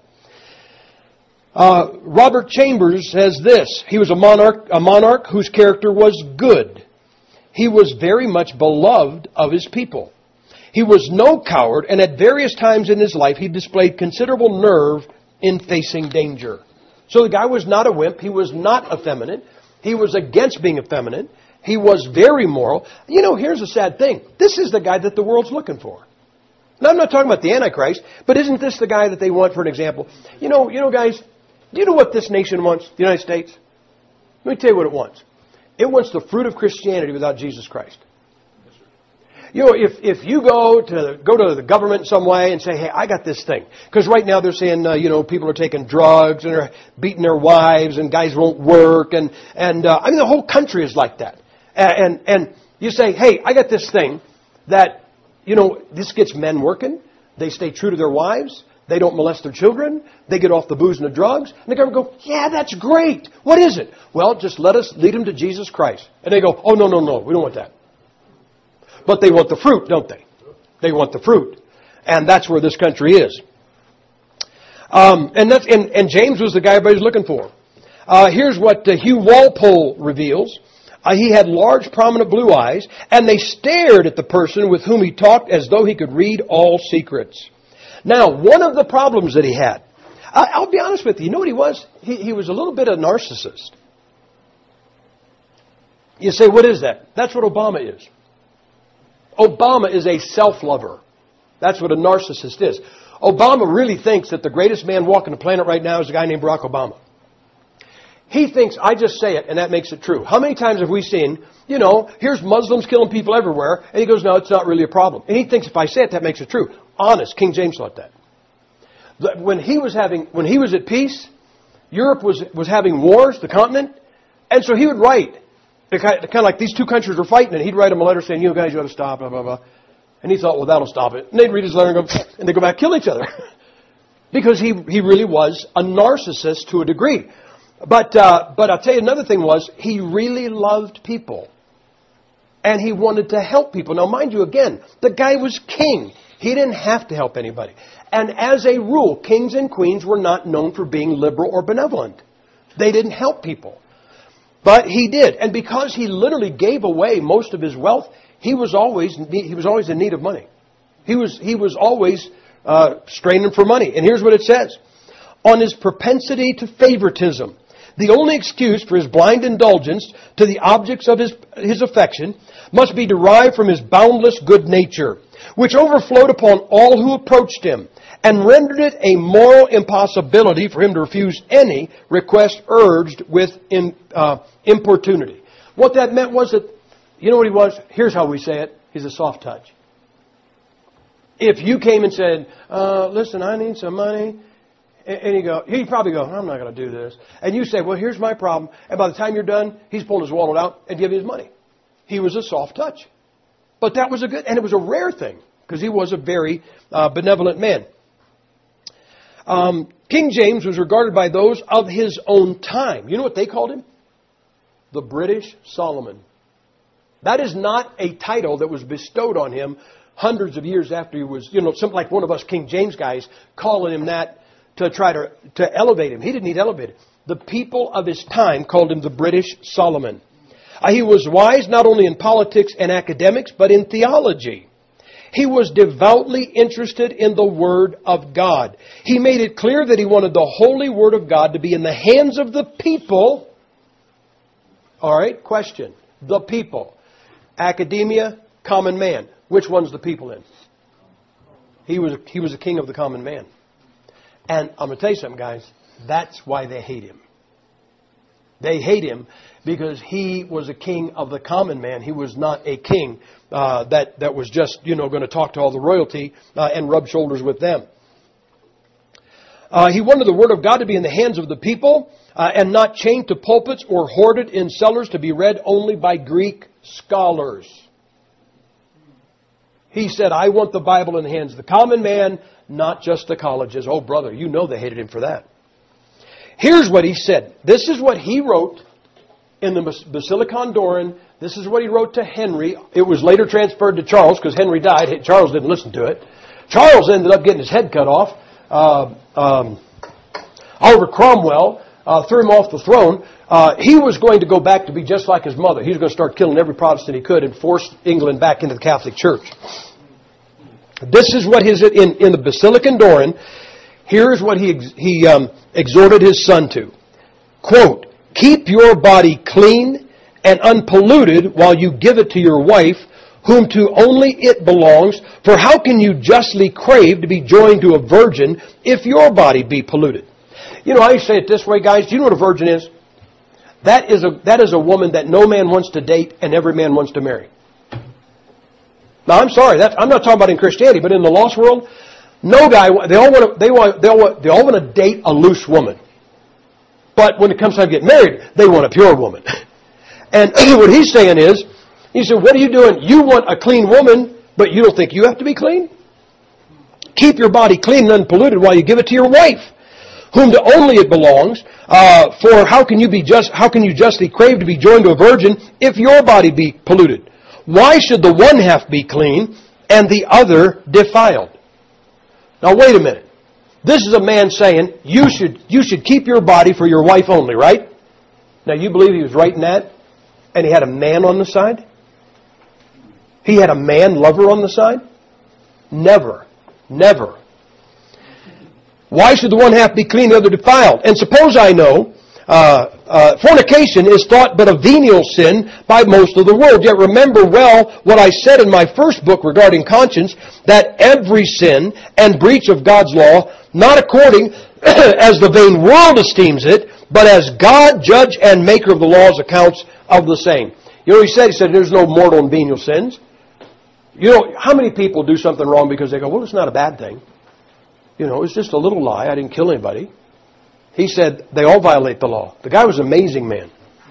Uh, Robert Chambers says this. He was a monarch, a monarch whose character was good. He was very much beloved of his people. He was no coward, and at various times in his life he displayed considerable nerve in facing danger. So the guy was not a wimp. He was not effeminate. He was against being effeminate. He was very moral. You know, here's a sad thing. This is the guy that the world's looking for. Now, I'm not talking about the Antichrist, but isn't this the guy that they want for an example? You know, you know, guys, do you know what this nation wants, the United States? Let me tell you what it wants. It wants the fruit of Christianity without Jesus Christ. You know, if, if you go to go to the government in some way and say, hey, I got this thing. Because right now they're saying, uh, you know, people are taking drugs and they're beating their wives and guys won't work. And, and uh, I mean, the whole country is like that. And, and you say, hey, I got this thing that, you know, this gets men working. They stay true to their wives. They don't molest their children. They get off the booze and the drugs. And the government go, yeah, that's great. What is it? Well, just let us lead them to Jesus Christ. And they go, oh, no, no, no, we don't want that. But they want the fruit, don't they? They want the fruit. And that's where this country is. Um, and, that's, and, and James was the guy everybody's looking for. Uh, here's what uh, Hugh Walpole reveals. Uh, he had large, prominent blue eyes, and they stared at the person with whom he talked as though he could read all secrets. Now, one of the problems that he had, I, I'll be honest with you, you know what he was? He, he was a little bit of a narcissist. You say, what is that? That's what Obama is. Obama is a self-lover. That's what a narcissist is. Obama really thinks that the greatest man walking the planet right now is a guy named Barack Obama. He thinks, I just say it, and that makes it true. How many times have we seen, you know, here's Muslims killing people everywhere, and he goes, no, it's not really a problem. And he thinks if I say it, that makes it true. Honest, King James thought that. When he was having, when he was at peace, Europe was was having wars, the continent, and so he would write, kind of like these two countries were fighting, and he'd write them a letter saying, you guys, you ought to stop, blah, blah, blah. And he thought, well, that'll stop it. And they'd read his letter and go, and they'd go back and kill each other. Because he he really was a narcissist to a degree. But uh, but I'll tell you another thing was, he really loved people. And he wanted to help people. Now, mind you, again, the guy was king. He didn't have to help anybody. And as a rule, kings and queens were not known for being liberal or benevolent. They didn't help people. But he did. And because he literally gave away most of his wealth, he was always he was always in need of money. He was he was always uh, straining for money. And here's what it says. On his propensity to favoritism, the only excuse for his blind indulgence to the objects of his, his affection must be derived from his boundless good nature, which overflowed upon all who approached him, and rendered it a moral impossibility for him to refuse any request urged with in, uh, importunity. What that meant was that, you know what he was? Here's how we say it. He's a soft touch. If you came and said, uh, listen, I need some money, and you go, he'd probably go, I'm not going to do this. And you say, well, here's my problem. And by the time you're done, he's pulled his wallet out and give you his money. He was a soft touch. But that was a good, and it was a rare thing, because he was a very uh, benevolent man. Um, King James was regarded by those of his own time. You know what they called him? The British Solomon. That is not a title that was bestowed on him hundreds of years after he was, you know, something like one of us King James guys calling him that to try to, to elevate him. He didn't need elevated. The people of his time called him the British Solomon. Uh, he was wise not only in politics and academics, but in theology. He was devoutly interested in the Word of God. He made it clear that he wanted the holy Word of God to be in the hands of the people. All right, question. The people. Academia, common man. Which one's the people in? He was, he was a king of the common man. And I'm going to tell you something, guys. That's why they hate him. They hate him because he was a king of the common man. He was not a king uh, that, that was just, you know, going to talk to all the royalty uh, and rub shoulders with them. Uh, he wanted the Word of God to be in the hands of the people uh, and not chained to pulpits or hoarded in cellars to be read only by Greek scholars. He said, I want the Bible in the hands of the common man, not just the colleges. Oh, brother, you know they hated him for that. Here's what he said. This is what he wrote in the Basilicon Doron. This is what he wrote to Henry. It was later transferred to Charles because Henry died. Charles didn't listen to it. Charles ended up getting his head cut off. Uh, um, Oliver Cromwell uh, threw him off the throne. Uh, he was going to go back to be just like his mother. He was going to start killing every Protestant he could and force England back into the Catholic Church. This is what his in, in the Basilicon Doron. Here's what he he um, exhorted his son to. Quote, keep your body clean and unpolluted while you give it to your wife, whom to only it belongs. For how can you justly crave to be joined to a virgin if your body be polluted? You know, I say it this way, guys. Do you know what a virgin is? That is a that is a woman that no man wants to date and every man wants to marry. Now, I'm sorry. That's, I'm not talking about in Christianity, but in the lost world, no guy. They all want to. They want. They all, they all want to date a loose woman. But when it comes time to get married, they want a pure woman. And what he's saying is, he said, "What are you doing? You want a clean woman, but you don't think you have to be clean? Keep your body clean and unpolluted while you give it to your wife, whom to only it belongs. Uh, for how can you be just? How can you justly crave to be joined to a virgin if your body be polluted? Why should the one half be clean and the other defiled?" Now wait a minute. This is a man saying you should you should keep your body for your wife only, right? Now you believe he was writing that, and he had a man on the side? He had a man lover on the side? Never, never. Why should the one half be clean, the other defiled? And suppose I know uh, uh, fornication is thought but a venial sin by most of the world. Yet remember well what I said in my first book regarding conscience, that every sin and breach of God's law, not according as the vain world esteems it, but as God, judge and maker of the laws, accounts of the same. You know what he said? He said, there's no mortal and venial sins. You know, how many people do something wrong because they go, well, it's not a bad thing. You know, it's just a little lie. I didn't kill anybody. He said, they all violate the law. The guy was an amazing man.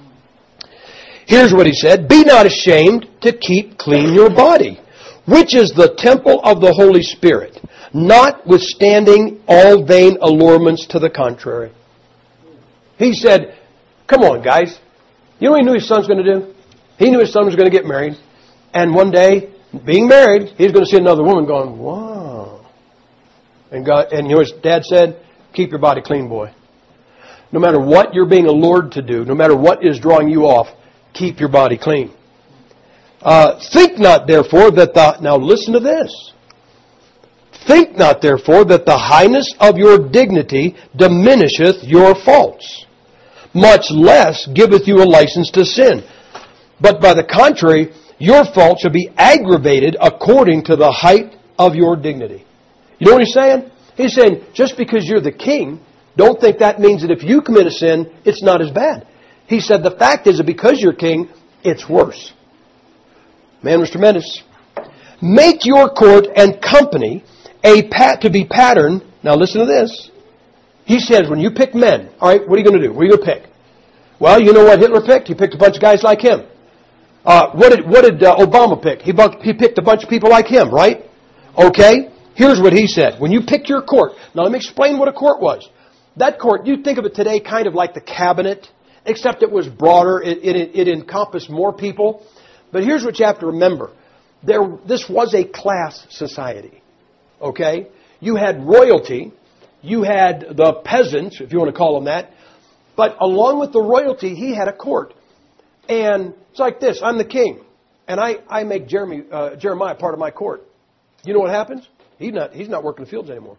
Here's what he said. Be not ashamed to keep clean your body, which is the temple of the Holy Spirit, notwithstanding all vain allurements to the contrary. He said, come on, guys. You know what he knew his son's going to do? He knew his son was going to get married. And one day, being married, he's going to see another woman going, wow. And God, and you know what his dad said? Keep your body clean, boy. No matter what you're being allured to do, no matter what is drawing you off, keep your body clean. Uh, think not, therefore, that the... Now listen to this. Think not, therefore, that the highness of your dignity diminisheth your faults, much less giveth you a license to sin. But by the contrary, your fault shall be aggravated according to the height of your dignity. You know what he's saying? He's saying, just because you're the king, don't think that means that if you commit a sin, it's not as bad. He said, the fact is that because you're king, it's worse. Man was tremendous. Make your court and company a pat to be patterned. Now listen to this. He says, when you pick men, all right, what are you going to do? What are you going to pick? Well, you know what Hitler picked? He picked a bunch of guys like him. Uh, what did what did uh, Obama pick? He, bu- he picked a bunch of people like him, right? Okay. Here's what he said. When you pick your court, now let me explain what a court was. That court, you think of it today kind of like the cabinet, except it was broader. It, it, it encompassed more people. But here's what you have to remember. There, this was a class society. Okay? You had royalty. You had the peasants, if you want to call them that. But along with the royalty, he had a court. And it's like this. I'm the king. And I, I make Jeremy, uh, Jeremiah part of my court. You know what happens? He's not, he's not working the fields anymore.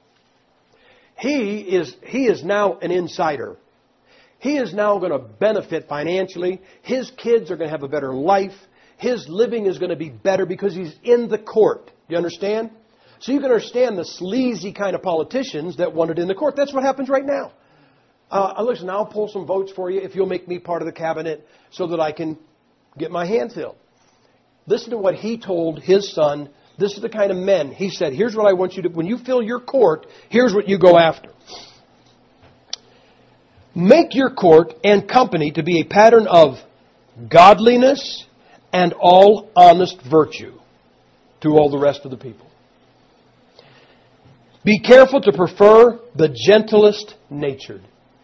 He is, he is now an insider. He is now going to benefit financially. His kids are going to have a better life. His living is going to be better because he's in the court. You understand? So you can understand the sleazy kind of politicians that want it in the court. That's what happens right now. Uh, listen, I'll pull some votes for you if you'll make me part of the cabinet so that I can get my hand filled. Listen to what he told his son. This is the kind of men. He said, here's what I want you to, when you fill your court, here's what you go after. Make your court and company to be a pattern of godliness and all honest virtue to all the rest of the people. Be careful to prefer the gentlest natured.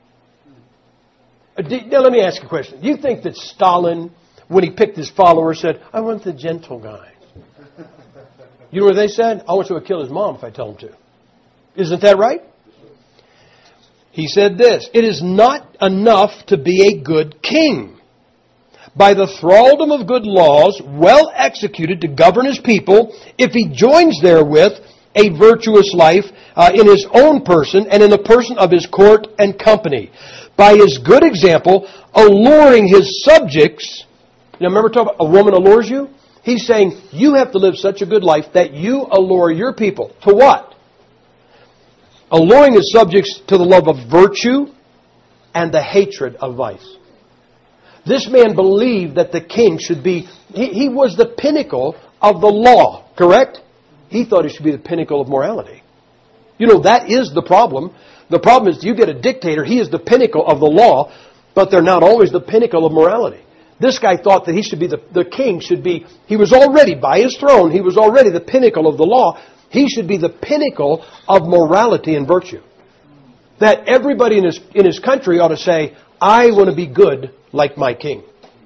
Now let me ask you a question. Do you think that Stalin, when he picked his followers, said, I want the gentle guy? You know what they said? I want you to kill his mom if I tell him to. Isn't that right? He said this, it is not enough to be a good king. By the thraldom of good laws, well executed to govern his people, if he joins therewith a virtuous life uh, in his own person and in the person of his court and company. By his good example, alluring his subjects. Now remember talking about a woman allures you? He's saying you have to live such a good life that you allure your people. To what? Alluring his subjects to the love of virtue and the hatred of vice. This man believed that the king should be, he, he was the pinnacle of the law, correct? He thought he should be the pinnacle of morality. You know, that is the problem. The problem is you get a dictator, he is the pinnacle of the law, but they're not always the pinnacle of morality. This guy thought that he should be the, the king should be, he was already by his throne, he was already the pinnacle of the law. He should be the pinnacle of morality and virtue. That everybody in his, in his country ought to say, I want to be good like my king.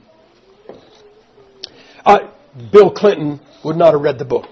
Uh, Bill Clinton would not have read the book.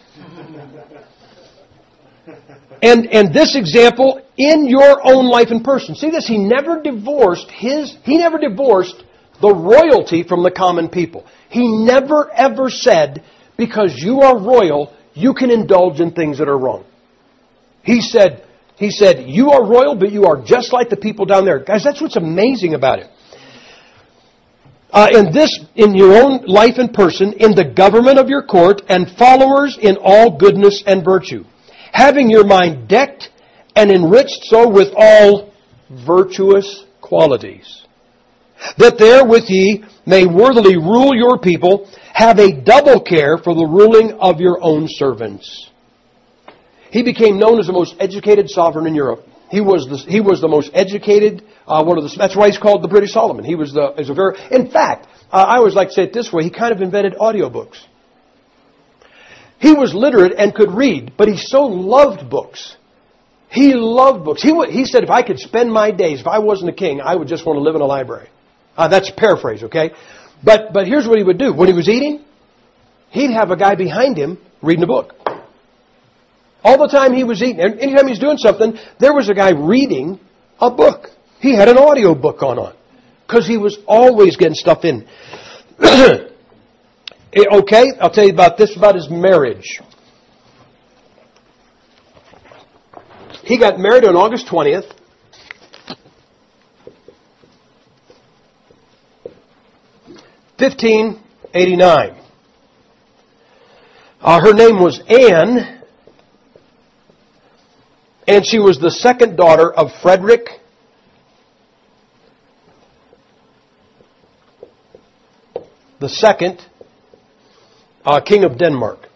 And and this example in your own life and person. See this? He never divorced his, he never divorced the royalty from the common people. He never ever said, because you are royal, you can indulge in things that are wrong. He said, he said, you are royal, but you are just like the people down there. Guys, that's what's amazing about it. Uh, in this, in your own life and person, in the government of your court, and followers in all goodness and virtue. Having your mind decked and enriched so with all virtuous qualities. That therewith ye may worthily rule your people, have a double care for the ruling of your own servants. He became known as the most educated sovereign in Europe. He was the, he was the most educated, uh, one of the, that's why he's called the British Solomon. He was the, is a very, in fact, uh, I always like to say it this way, he kind of invented audiobooks. He was literate and could read, but he so loved books. He loved books. He, he said, if I could spend my days, if I wasn't a king, I would just want to live in a library. Uh, that's a paraphrase, okay? But, but here's what he would do. When he was eating, he'd have a guy behind him reading a book. All the time he was eating, and anytime he's doing something, there was a guy reading a book. He had an audio book on on. Because he was always getting stuff in. Okay, I'll tell you about this, about his marriage. He got married on August twentieth. fifteen eighty-nine. Uh, her name was Anne, and she was the second daughter of Frederick the second, uh, King of Denmark.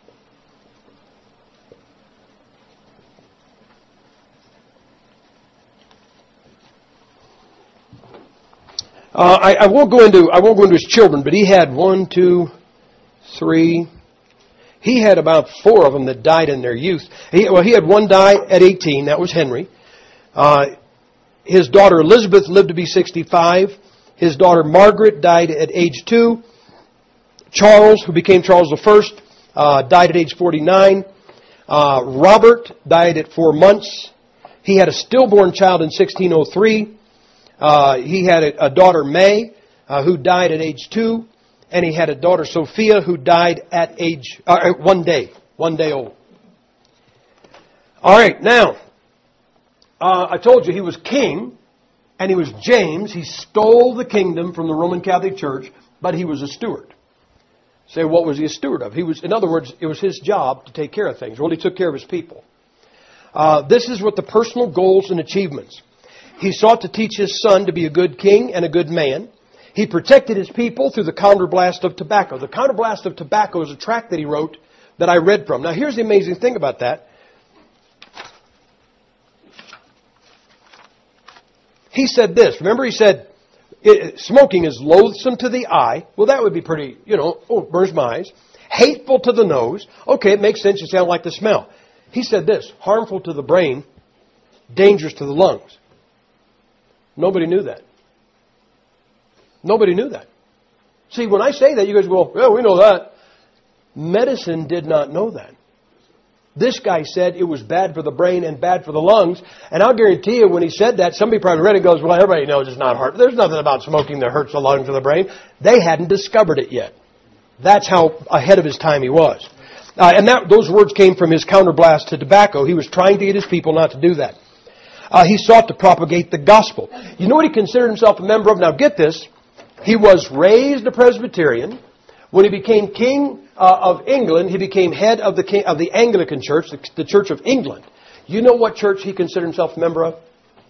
Uh, I, I won't go into I won't go into his children, but he had one, two, three. He had about four of them that died in their youth. He, well, he had one die at eighteen. That was Henry. Uh, his daughter Elizabeth lived to be sixty-five. His daughter Margaret died at age two. Charles, who became Charles the First, uh, died at age forty-nine. Uh, Robert died at four months. He had a stillborn child in sixteen oh three. Uh, he had a, a daughter, May, uh, who died at age two, and he had a daughter, Sophia, who died at age uh, one day, one day old. All right, now, uh, I told you he was king, and he was James. He stole the kingdom from the Roman Catholic Church, but he was a steward. Say, what was he a steward of? He was, in other words, it was his job to take care of things. Well, he took care of his people. Uh, this is what the personal goals and achievements. He sought to teach his son to be a good king and a good man. He protected his people through the counterblast of tobacco. The counterblast of tobacco is a tract that he wrote that I read from. Now, here's the amazing thing about that. He said this. Remember, he said, smoking is loathsome to the eye. Well, that would be pretty, you know, oh, it burns my eyes. Hateful to the nose. Okay, it makes sense. You say, I don't like the smell. He said this, harmful to the brain, dangerous to the lungs. Nobody knew that. Nobody knew that. See, when I say that, you guys go, well, we know that. Medicine did not know that. This guy said it was bad for the brain and bad for the lungs. And I'll guarantee you, when he said that, somebody probably read it and goes, well, everybody knows it's not hard. There's nothing about smoking that hurts the lungs or the brain. They hadn't discovered it yet. That's how ahead of his time he was. Uh, and that those words came from his counterblast to tobacco. He was trying to get his people not to do that. Uh, he sought to propagate the gospel. You know what he considered himself a member of? Now get this. He was raised a Presbyterian. When he became king uh, of England, he became head of the king, of the Anglican Church, the, the Church of England. You know what church he considered himself a member of?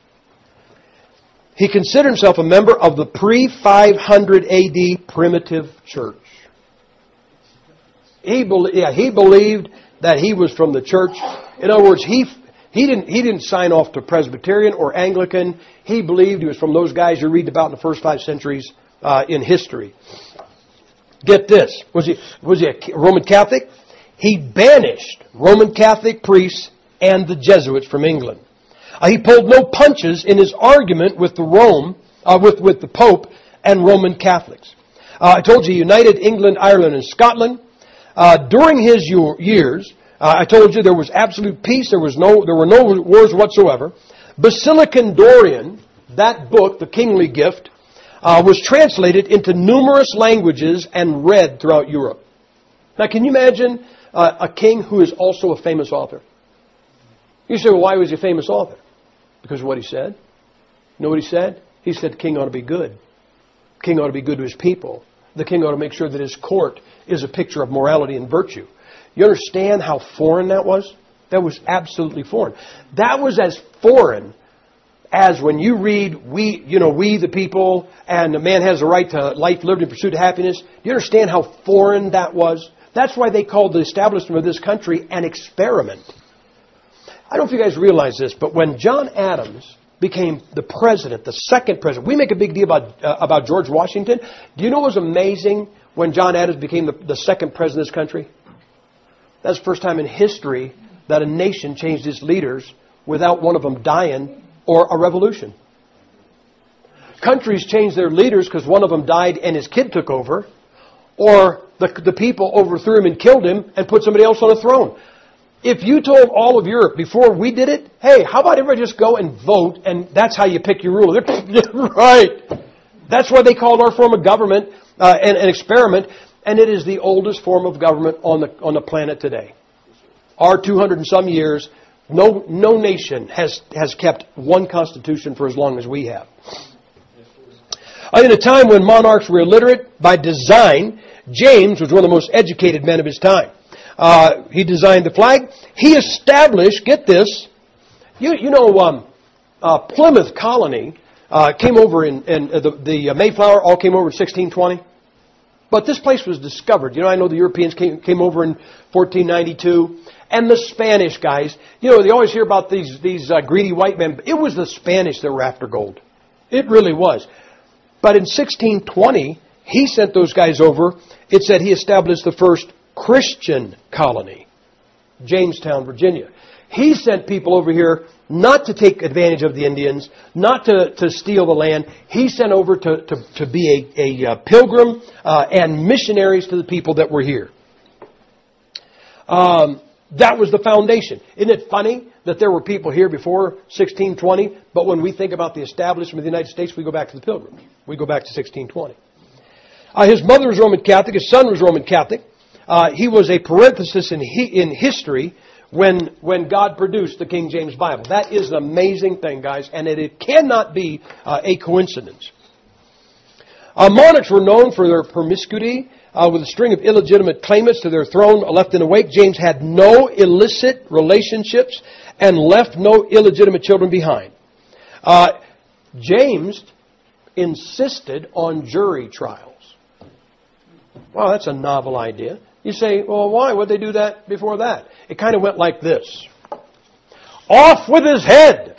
He considered himself a member of the pre five hundred A D primitive church. He, be, yeah, he believed that he was from the church. In other words, he he didn't he didn't sign off to Presbyterian or Anglican. He believed he was from those guys you read about in the first five centuries uh, in history. Get this. Was he, was he a Roman Catholic? He banished Roman Catholic priests and the Jesuits from England. Uh, he pulled no punches in his argument with the Rome, uh, with, with the Pope and Roman Catholics. Uh, I told you he united England, Ireland, and Scotland. Uh, during his years, uh, I told you there was absolute peace. There was no, there were no wars whatsoever. Basilican Dorian, that book, The Kingly Gift, Uh, was translated into numerous languages and read throughout Europe. Now, can you imagine uh, a king who is also a famous author? You say, well, why was he a famous author? Because of what he said. You know what he said? He said the king ought to be good. The king ought to be good to his people. The king ought to make sure that his court is a picture of morality and virtue. You understand how foreign that was? That was absolutely foreign. That was as foreign as when you read, we, you know, we the people, and the man has the right to life, liberty, and pursuit of happiness. Do you understand how foreign that was? That's why they called the establishment of this country an experiment. I don't know if you guys realize this, but when John Adams became the president, the second president, we make a big deal about uh, about George Washington. Do you know what was amazing when John Adams became the, the second president of this country? That's the first time in history that a nation changed its leaders without one of them dying or a revolution. Countries change their leaders because one of them died and his kid took over, or the, the people overthrew him and killed him and put somebody else on the throne. If you told all of Europe before we did it, hey, how about everybody just go and vote, and that's how you pick your ruler? Right. That's why they called our form of government uh, an, an experiment, and it is the oldest form of government on the on the planet today. Our two hundred and some years, no no nation has has kept one constitution for as long as we have. In a time when monarchs were illiterate by design, James was one of the most educated men of his time. Uh, he designed the flag. He established, get this, you, you know, um, uh, Plymouth colony uh, came over in, in uh, the, the Mayflower all came over in sixteen twenty. But this place was discovered. You know, I know the Europeans came, came over in fourteen ninety-two. And the Spanish guys, you know, they always hear about these, these uh, greedy white men. It was the Spanish that were after gold. It really was. But in sixteen twenty, he sent those guys over. It said he established the first Christian colony, Jamestown, Virginia. He sent people over here not to take advantage of the Indians, not to, to steal the land. He sent over to, to, to be a, a pilgrim uh, and missionaries to the people that were here. Um, that was the foundation. Isn't it funny that there were people here before sixteen twenty, but when we think about the establishment of the United States, we go back to the Pilgrims. We go back to sixteen twenty. Uh, his mother was Roman Catholic. His son was Roman Catholic. Uh, he was a parenthesis in he, in history when when God produced the King James Bible. That is an amazing thing, guys, and it, it cannot be uh, a coincidence. Uh, monarchs were known for their promiscuity, uh, with a string of illegitimate claimants to their throne left in the wake. James had no illicit relationships and left no illegitimate children behind. Uh, James insisted on jury trials. Wow, that's a novel idea. You say, well, why would they do that before that? It kind of went like this. Off with his head!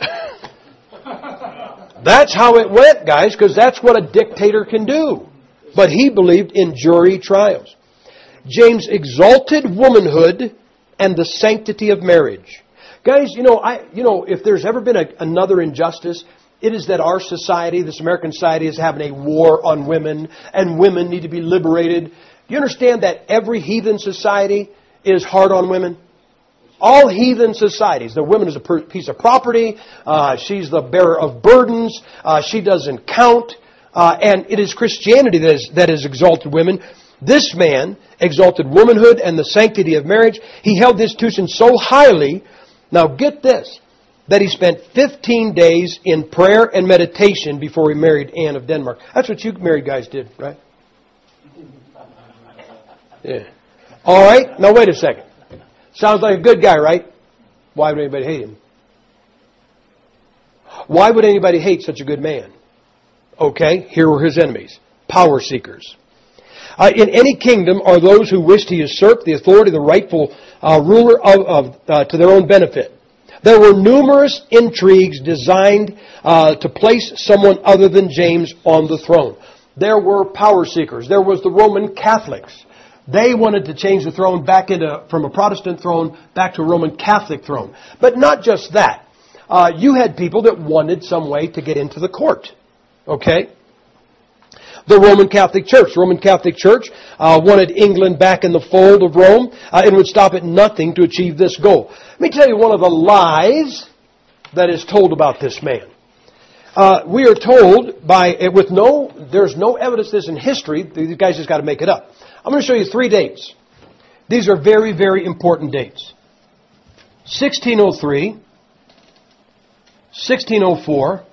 That's how it went, guys, because that's what a dictator can do. But he believed in jury trials. James exalted womanhood and the sanctity of marriage. Guys, you know, I, you know, if there's ever been a, another injustice, it is that our society, this American society, is having a war on women, and women need to be liberated. Do you understand that every heathen society is hard on women? All heathen societies. The woman is a per- piece of property. Uh, she's the bearer of burdens. Uh, she doesn't count. Uh, and it is Christianity that, is, that has exalted women. This man exalted womanhood and the sanctity of marriage. He held the institution so highly. Now get this. That he spent fifteen days in prayer and meditation before he married Anne of Denmark. That's what you married guys did, right? Yeah. All right. Now wait a second. Sounds like a good guy, right? Why would anybody hate him? Why would anybody hate such a good man? Okay, here were his enemies. Power seekers. Uh, in any kingdom are those who wish to usurp the authority of the rightful uh, ruler of, of uh, to their own benefit. There were numerous intrigues designed uh, to place someone other than James on the throne. There were power seekers. There was the Roman Catholics. They wanted to change the throne back into from a Protestant throne back to a Roman Catholic throne. But not just that. Uh, you had people that wanted some way to get into the court. Okay? The Roman Catholic Church. The Roman Catholic Church uh, wanted England back in the fold of Rome uh, and would stop at nothing to achieve this goal. Let me tell you one of the lies that is told about this man. Uh, we are told by, with no, there's no evidence of this in history. These guys just got to make it up. I'm going to show you three dates. These are very, very important dates. sixteen oh three, sixteen oh four,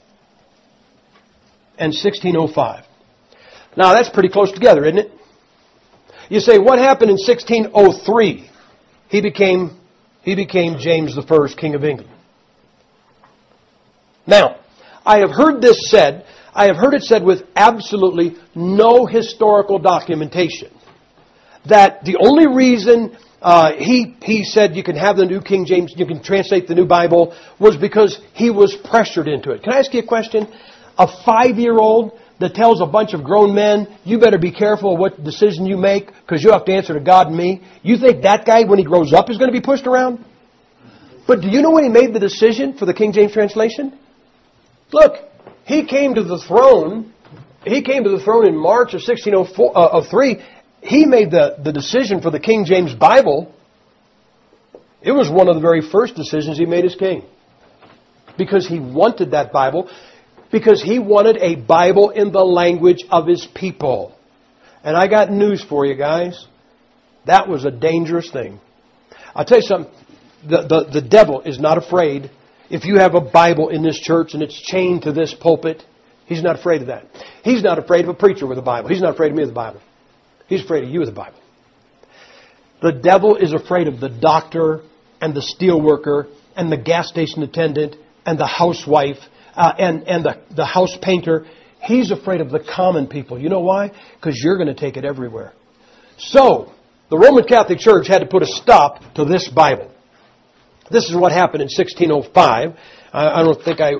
and sixteen oh five. Now, that's pretty close together, isn't it? You say, what happened in sixteen oh three? He became, he became James the First, King of England. Now, I have heard this said, I have heard it said with absolutely no historical documentation, that the only reason uh, he he said you can have the New King James, you can translate the New Bible, was because he was pressured into it. Can I ask you a question? A five-year-old that tells a bunch of grown men, you better be careful of what decision you make because you have to answer to God and me. You think that guy, when he grows up, is going to be pushed around? But do you know when he made the decision for the King James translation? Look, he came to the throne. He came to the throne in March of sixteen oh four, uh, of three. He made the, the decision for the King James Bible. It was one of the very first decisions he made as king. Because he wanted that Bible. Because he wanted a Bible in the language of his people. And I got news for you guys. That was a dangerous thing. I'll tell you something. The, the, the devil is not afraid. If you have a Bible in this church and it's chained to this pulpit, he's not afraid of that. He's not afraid of a preacher with a Bible. He's not afraid of me with a Bible. He's afraid of you with a Bible. The devil is afraid of the doctor and the steel worker and the gas station attendant and the housewife uh, and, and the, the house painter. He's afraid of the common people. You know why? Because you're going to take it everywhere. So, the Roman Catholic Church had to put a stop to this Bible. This is what happened in sixteen oh five. I, I don't think I...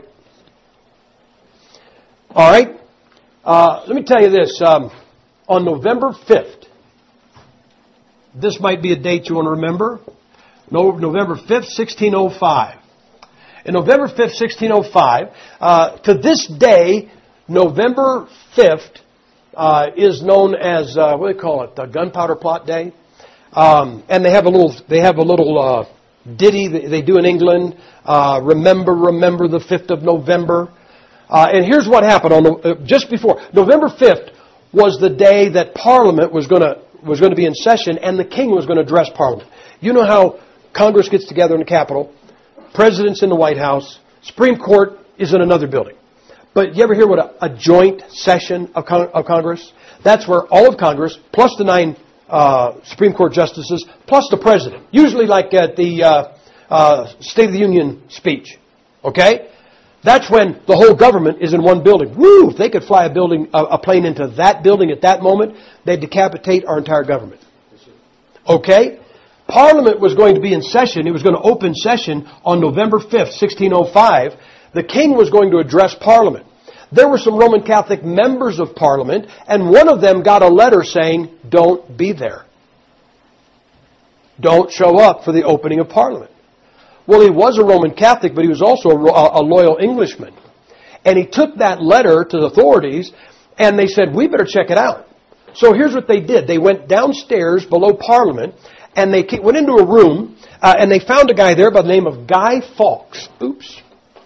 All right. Uh, let me tell you this. Um, on November fifth, this might be a date you want to remember. No, November fifth, sixteen oh five. In November fifth, sixteen oh five, uh, to this day, November fifth uh, is known as, uh, what do they call it, the Gunpowder Plot Day. Um, and they have a little, they have a little uh, ditty that they do in England. Uh, remember, remember the fifth of November. Uh, and here's what happened on the, uh, just before November fifth was the day that Parliament was going to was going to be in session, and the King was going to address Parliament. You know how Congress gets together in the Capitol, President's in the White House, Supreme Court is in another building. But you ever hear what a, a joint session of, Con- of Congress? That's where all of Congress, plus the nine uh, Supreme Court justices, plus the President, usually like at the uh, uh, State of the Union speech, okay? That's when the whole government is in one building. Woo! If they could fly a building, a, a plane into that building at that moment, they'd decapitate our entire government. Okay? Parliament was going to be in session. It was going to open session on November fifth, sixteen oh five. The King was going to address Parliament. There were some Roman Catholic members of Parliament, and one of them got a letter saying, don't be there. Don't show up for the opening of Parliament. Well, he was a Roman Catholic, but he was also a, a loyal Englishman. And he took that letter to the authorities, and they said, we better check it out. So here's what they did. They went downstairs below Parliament, and they went into a room, uh, and they found a guy there by the name of Guy Fawkes. Oops.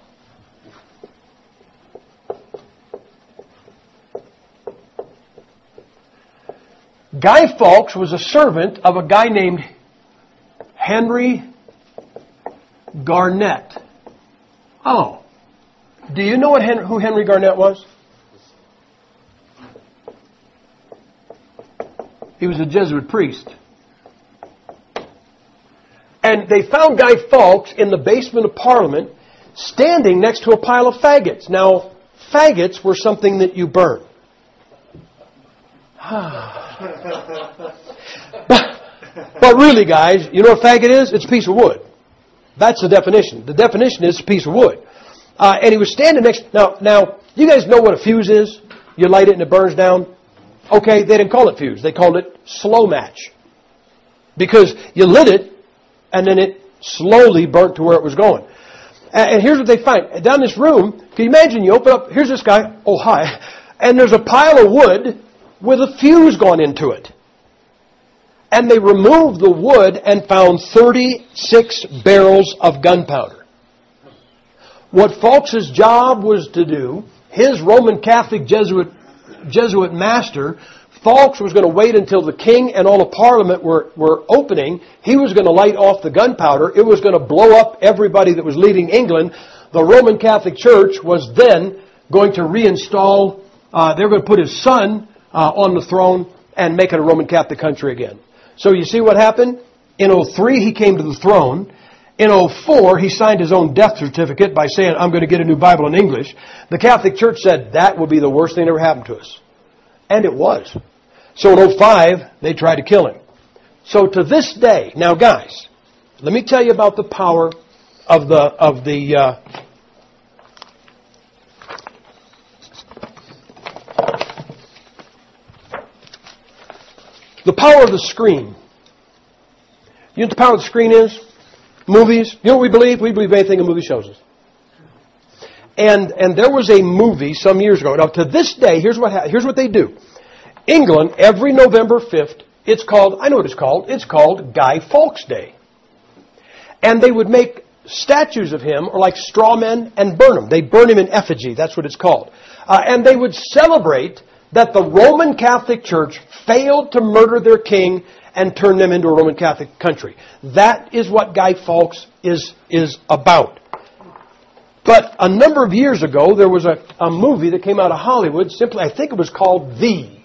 Guy Fawkes was a servant of a guy named Henry Garnet. Oh. Do you know what Henry, who Henry Garnet was? He was a Jesuit priest. And they found Guy Fawkes in the basement of Parliament standing next to a pile of faggots. Now, faggots were something that you burn. but, but really, guys, you know what a faggot is? It's a piece of wood. That's the definition. The definition is a piece of wood. Uh, and he was standing next... Now, now, you guys know what a fuse is? You light it and it burns down? Okay, they didn't call it fuse. They called it slow match. Because you lit it, and then it slowly burnt to where it was going. And, and here's what they find. Down this room, can you imagine you open up... Here's this guy. Oh, hi. And there's a pile of wood with a fuse gone into it. And they removed the wood and found thirty-six barrels of gunpowder. What Fawkes' job was to do, his Roman Catholic Jesuit Jesuit master, Fawkes was going to wait until the King and all of Parliament were, were opening. He was going to light off the gunpowder. It was going to blow up everybody that was leaving England. The Roman Catholic Church was then going to reinstall, uh, they were going to put his son uh, on the throne and make it a Roman Catholic country again. So you see what happened? In oh three, he came to the throne. In oh four, he signed his own death certificate by saying, I'm going to get a new Bible in English. The Catholic Church said that would be the worst thing that ever happened to us. And it was. So in oh five, they tried to kill him. So to this day, now guys, let me tell you about the power of the, of the, uh, the power of the screen. You know what the power of the screen is? Movies. You know what we believe? We believe anything a movie shows us. And and there was a movie some years ago. Now to this day, here's what ha- here's what they do. England, every November fifth, it's called, I know what it's called, it's called Guy Fawkes Day. And they would make statues of him, or like straw men, and burn them. They burn him in effigy, that's what it's called. Uh, and they would celebrate that the Roman Catholic Church failed to murder their king and turn them into a Roman Catholic country. That is what Guy Fawkes is, is about. But a number of years ago, there was a, a movie that came out of Hollywood, simply, I think it was called The.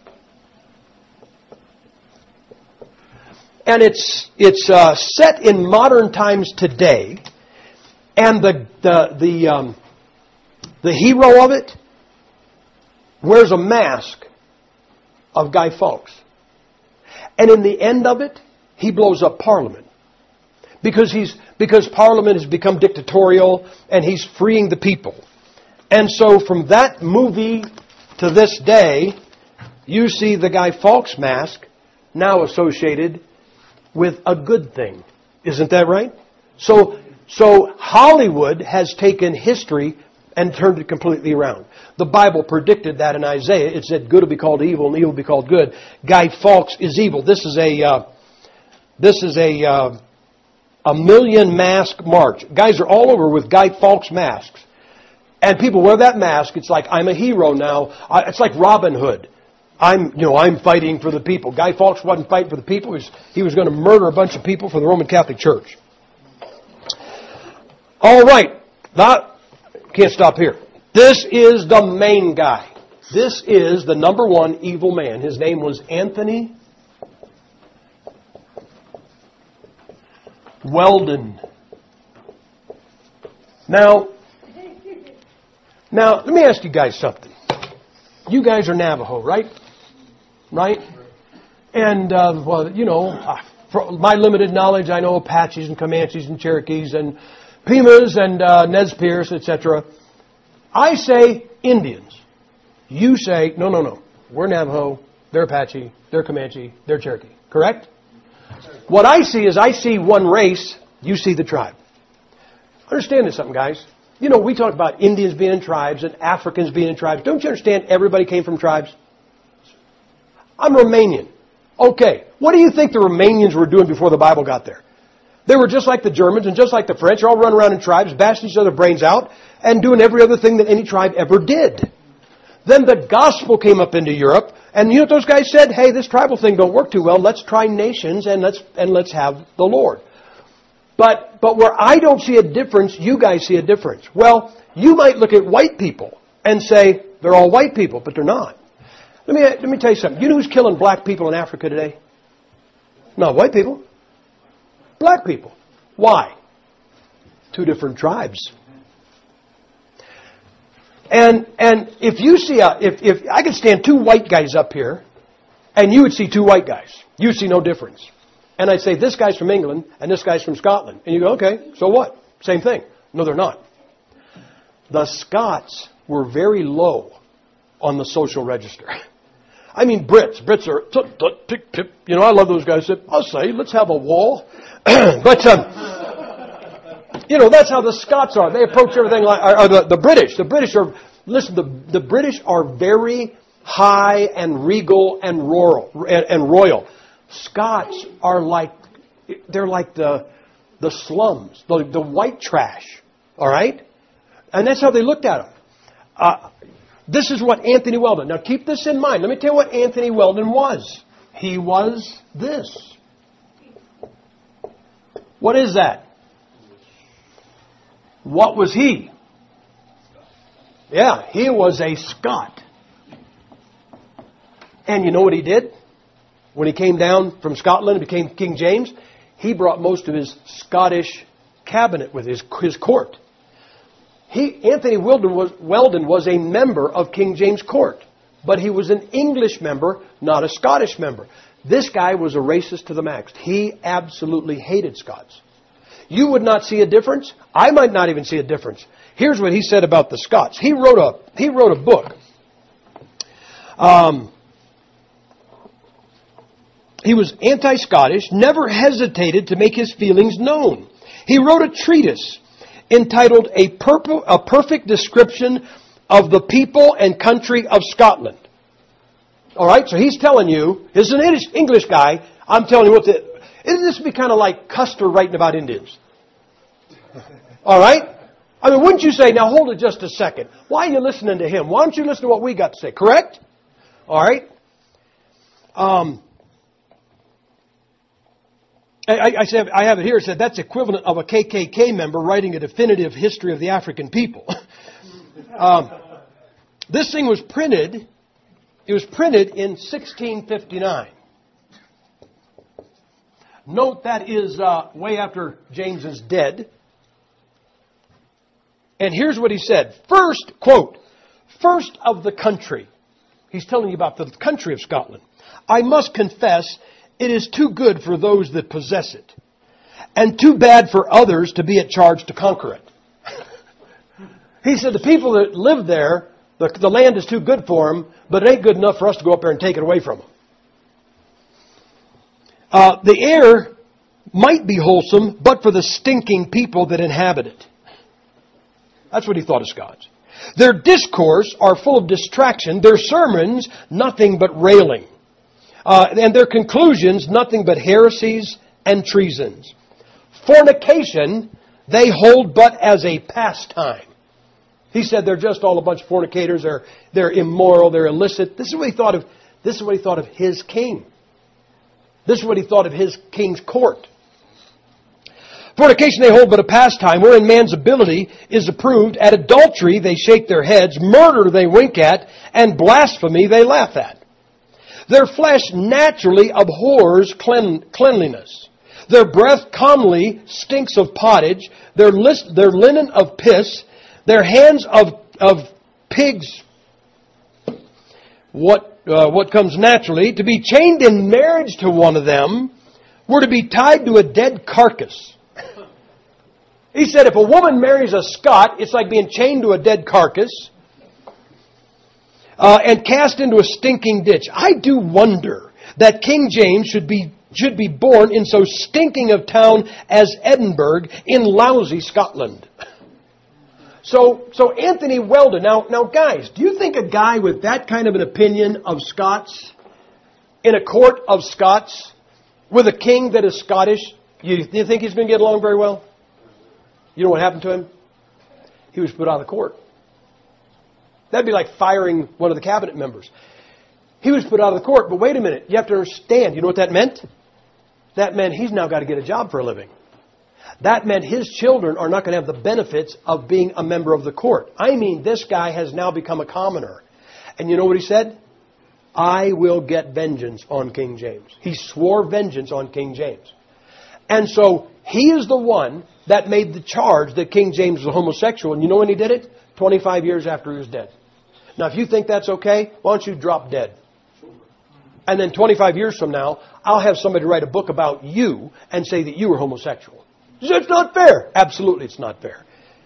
And it's it's uh, set in modern times today, and the the the um, the hero of it wears a mask of Guy Fawkes, and in the end of it, he blows up Parliament because he's because Parliament has become dictatorial and he's freeing the people, and so from that movie to this day, you see the Guy Fawkes mask now associated with a good thing. Isn't that right? So, so Hollywood has taken history and turned it completely around. The Bible predicted that in Isaiah. It said good will be called evil and evil will be called good. Guy Fawkes is evil. This is a, uh, this is a, uh, a million mask march. Guys are all over with Guy Fawkes masks. And people wear that mask. It's like, I'm a hero now. It's like Robin Hood. I'm, you know, I'm fighting for the people. Guy Fawkes wasn't fighting for the people. He was, he was going to murder a bunch of people for the Roman Catholic Church. All right. Not, can't stop here. This is the main guy. This is the number one evil man. His name was Anthony Weldon. Now, now, let me ask you guys something. You guys are Navajo, right? Right? And, uh, well, you know, uh, from my limited knowledge, I know Apaches and Comanches and Cherokees and Pimas and uh, Nez Perce, et cetera. I say Indians. You say, no, no, no. We're Navajo, they're Apache, they're Comanche, they're Cherokee. Correct? What I see is I see one race, you see the tribe. Understand this something, guys. You know, we talk about Indians being in tribes and Africans being in tribes. Don't you understand everybody came from tribes? I'm Romanian. Okay, what do you think the Romanians were doing before the Bible got there? They were just like the Germans and just like the French. They're all running around in tribes, bashing each other's brains out and doing every other thing that any tribe ever did. Then the gospel came up into Europe, and you know what those guys said? Hey, this tribal thing don't work too well. Let's try nations and let's and let's have the Lord. But but where I don't see a difference, you guys see a difference. Well, you might look at white people and say they're all white people, but they're not. Let me let me tell you something. You know who's killing black people in Africa today? Not white people. Black people. Why? Two different tribes. And and if you see a if if I could stand two white guys up here, and you would see two white guys, you would see no difference. And I'd say this guy's from England and this guy's from Scotland, and you go, okay, so what? Same thing. No, they're not. The Scots were very low on the social register. I mean, Brits. Brits are, tut, tut, tick, tip. You know, I love those guys. Said, I'll say, let's have a wall. But, um, you know, that's how the Scots are. They approach everything like, or, or the, the British. The British are, listen, the, the British are very high and regal and rural and, and royal. Scots are like, they're like the, the slums, the, the white trash. All right? And that's how they looked at them. Uh, This is what Anthony Weldon. Now keep this in mind. Let me tell you what Anthony Weldon was. He was this. What is that? What was he? Yeah, he was a Scot. And you know what he did? When he came down from Scotland and became King James, he brought most of his Scottish cabinet with his, his court. He, Anthony Weldon was, Weldon was a member of King James' court, but he was an English member, not a Scottish member. This guy was a racist to the max. He absolutely hated Scots. You would not see a difference. I might not even see a difference. Here's what he said about the Scots. He wrote a, he wrote a book. Um, he was anti-Scottish, never hesitated to make his feelings known. He wrote a treatise entitled A, Purpo- a Perfect Description of the People and Country of Scotland. All right, so he's telling you, this is an English guy, I'm telling you what the... Isn't this be kind of like Custer writing about Indians? All right? I mean, wouldn't you say, now hold it just a second. Why are you listening to him? Why don't you listen to what we got to say? Correct? All right? Um... I, I, said, I have it here. It said that's equivalent of a K K K member writing a definitive history of the African people. um, this thing was printed. It was printed in sixteen fifty-nine. Note that is uh, way after James is dead. And here's what he said. First, quote, first of the country. He's telling you about the country of Scotland. I must confess, it is too good for those that possess it, and too bad for others to be at charge to conquer it. He said the people that live there, the, the land is too good for them, but it ain't good enough for us to go up there and take it away from them. Uh, the air might be wholesome, but for the stinking people that inhabit it. That's what he thought of Scots. Their discourse are full of distraction, their sermons nothing but railing. Uh, and their conclusions, nothing but heresies and treasons. Fornication, they hold but as a pastime. He said they're just all a bunch of fornicators. They're, they're immoral. They're illicit. This is what he thought of. This is what he thought of his king. This is what he thought of his king's court. Fornication they hold but a pastime, wherein man's ability is approved. At adultery they shake their heads. Murder they wink at. And blasphemy they laugh at. Their flesh naturally abhors clean, cleanliness. Their breath commonly stinks of pottage. Their, list, their linen of piss. Their hands of, of pigs. What, uh, what comes naturally. To be chained in marriage to one of them were to be tied to a dead carcass. He said if a woman marries a Scot, it's like being chained to a dead carcass. Uh, and cast into a stinking ditch. I do wonder that King James should be should be born in so stinking of town as Edinburgh in lousy Scotland. So, so Anthony Weldon. Now, now, guys, do you think a guy with that kind of an opinion of Scots in a court of Scots with a king that is Scottish, you, you think he's going to get along very well? You know what happened to him? He was put out of the court. That'd be like firing one of the cabinet members. He was put out of the court, but wait a minute. You have to understand. You know what that meant? That meant he's now got to get a job for a living. That meant his children are not going to have the benefits of being a member of the court. I mean, this guy has now become a commoner. And you know what he said? I will get vengeance on King James. He swore vengeance on King James. And so he is the one that made the charge that King James was a homosexual. And you know when he did it? twenty-five years after he was dead. Now, if you think that's okay, why don't you drop dead? And then twenty-five years from now, I'll have somebody write a book about you and say that you were homosexual. It's not fair. Absolutely, it's not fair.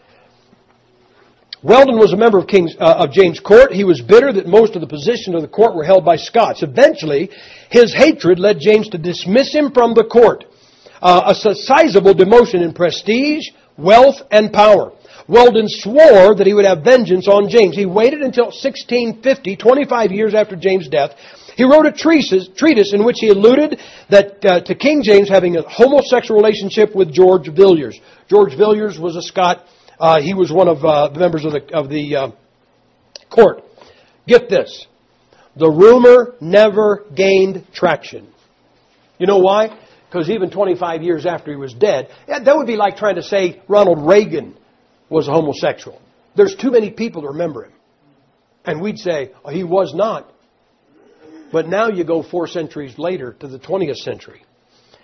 Weldon was a member of, King's, uh, of James' court. He was bitter that most of the positions of the court were held by Scots. Eventually, his hatred led James to dismiss him from the court. Uh, a sizable demotion in prestige, wealth, and power. Weldon swore that he would have vengeance on James. He waited until sixteen fifty, twenty-five years after James' death. He wrote a treatise, treatise in which he alluded that uh, to King James having a homosexual relationship with George Villiers. George Villiers was a Scot. Uh, he was one of uh, the members of the of the uh, court. Get this. The rumor never gained traction. You know why? Because even twenty-five years after he was dead, that would be like trying to say Ronald Reagan was a homosexual. There's too many people to remember him. And we'd say, oh, he was not. But now you go four centuries later to the twentieth century.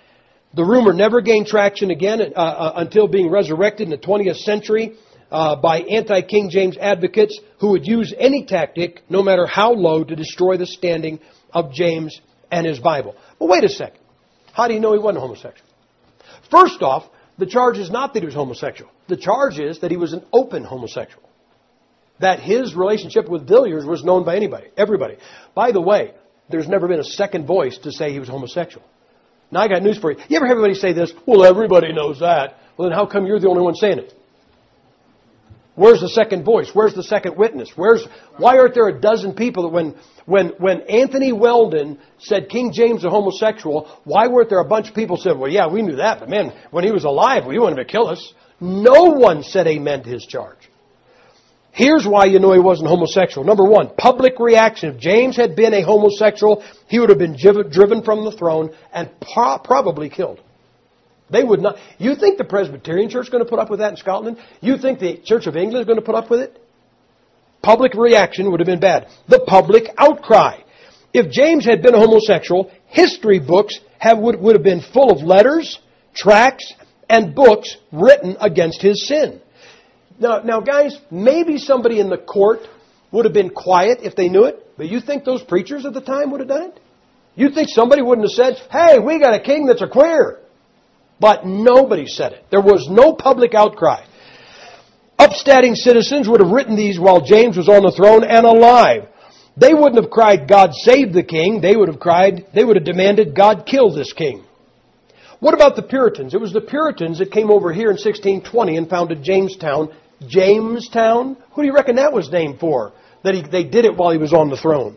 The rumor never gained traction again uh, uh, until being resurrected in the twentieth century uh, by anti-King James advocates who would use any tactic, no matter how low, to destroy the standing of James and his Bible. But wait a second. How do you know he wasn't homosexual? First off, the charge is not that he was homosexual. The charge is that he was an open homosexual. That his relationship with Villiers was known by anybody, everybody. By the way, there's never been a second voice to say he was homosexual. Now I got news for you. You ever hear everybody say this? Well, everybody knows that. Well, then how come you're the only one saying it? Where's the second voice? Where's the second witness? Where's why aren't there a dozen people that when when when Anthony Weldon said King James a homosexual, why weren't there a bunch of people who said, well, yeah, we knew that, but man, when he was alive, we wanted to kill us. No one said amen to his charge. Here's why you know he wasn't homosexual. Number one, public reaction. If James had been a homosexual, he would have been driven from the throne and pro- probably killed. They would not. You think the Presbyterian Church is going to put up with that in Scotland? You think the Church of England is going to put up with it? Public reaction would have been bad. The public outcry. If James had been a homosexual, history books have, would, would have been full of letters, tracts, and books written against his sin. Now, now, guys, maybe somebody in the court would have been quiet if they knew it, but you think those preachers at the time would have done it? You think somebody wouldn't have said, hey, we got a king that's a queer? But nobody said it. There was no public outcry. Upstanding citizens would have written these while James was on the throne and alive. They wouldn't have cried, God save the king. They would have cried, they would have demanded, God kill this king. What about the Puritans? It was the Puritans that came over here in sixteen twenty and founded Jamestown. Jamestown? Who do you reckon that was named for? That he, they did it while he was on the throne.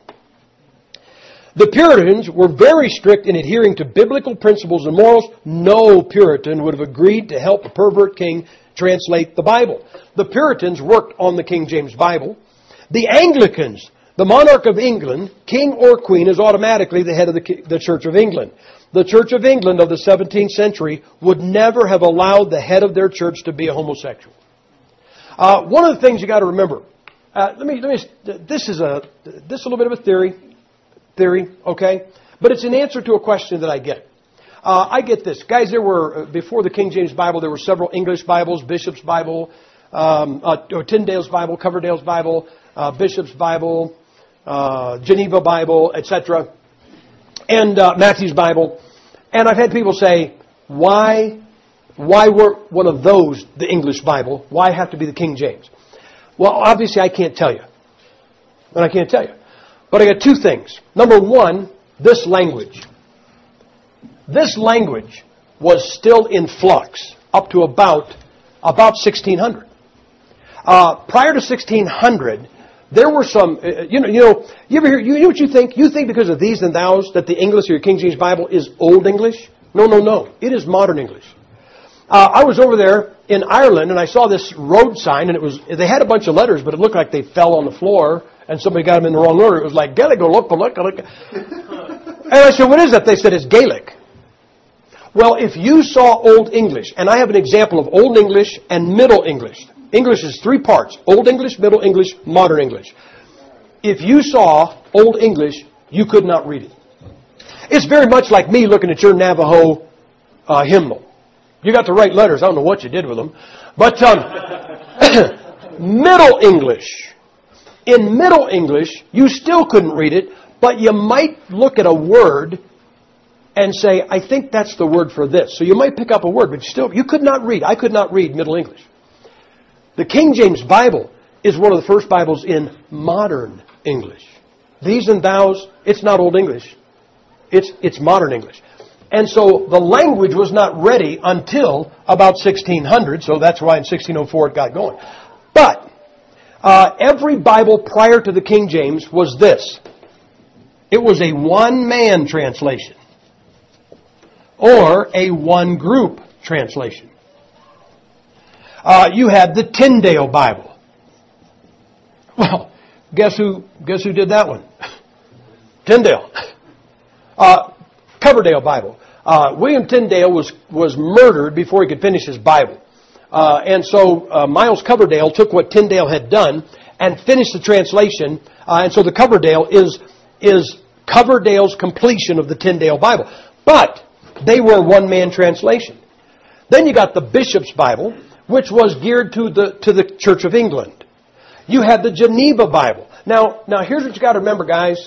The Puritans were very strict in adhering to biblical principles and morals. No Puritan would have agreed to help a pervert king translate the Bible. The Puritans worked on the King James Bible. The Anglicans, the monarch of England, king or queen, is automatically the head of the, the Church of England. The Church of England of the seventeenth century would never have allowed the head of their church to be a homosexual. Uh, one of the things you got to remember, uh, let me, let me, this is a, this is a little bit of a theory, theory, okay? But it's an answer to a question that I get. Uh, I get this. Guys, there were, before the King James Bible, there were several English Bibles, Bishop's Bible, um, uh, or Tyndale's Bible, Coverdale's Bible, uh, Bishop's Bible, uh, Geneva Bible, et cetera, and uh, Matthew's Bible. And I've had people say, why Why weren't one of those the English Bible? Why have to be the King James? Well, obviously I can't tell you. And I can't tell you. But I got two things. Number one, this language. This language was still in flux up to about, about sixteen hundred. Uh, prior to sixteen hundred, there were some, uh, you know, you know, you ever hear, you know what you think? You think because of these and thous that the English or your King James Bible is Old English? No, no, no. It is modern English. Uh, I was over there in Ireland and I saw this road sign and it was, they had a bunch of letters, but it looked like they fell on the floor and somebody got them in the wrong order. It was like, Gaelic, look, look, look. And I said, what is that? They said, it's Gaelic. Well, if you saw Old English, and I have an example of Old English and Middle English. English is three parts. Old English, Middle English, Modern English. If you saw Old English, you could not read it. It's very much like me looking at your Navajo uh, hymnal. You got the right letters. I don't know what you did with them. But um, Middle English. In Middle English, you still couldn't read it, but you might look at a word and say, I think that's the word for this. So you might pick up a word, but still, you could not read. I could not read Middle English. The King James Bible is one of the first Bibles in modern English. These and thous, it's not Old English. It's, it's modern English. And so the language was not ready until about sixteen hundred, so that's why in sixteen oh four it got going. But uh, every Bible prior to the King James was this. It was a one-man translation or a one-group translation. Uh, you had the Tyndale Bible. Well, guess who, guess who did that one? Tyndale. Uh, Coverdale Bible. Uh, William Tyndale was, was murdered before he could finish his Bible. Uh, and so uh, Miles Coverdale took what Tyndale had done and finished the translation. Uh, and so the Coverdale is, is Coverdale's completion of the Tyndale Bible. But They were one-man translation. Then you got the Bishop's Bible, which was geared to the to the Church of England. You had the Geneva Bible. Now, now here's what you got to remember, guys.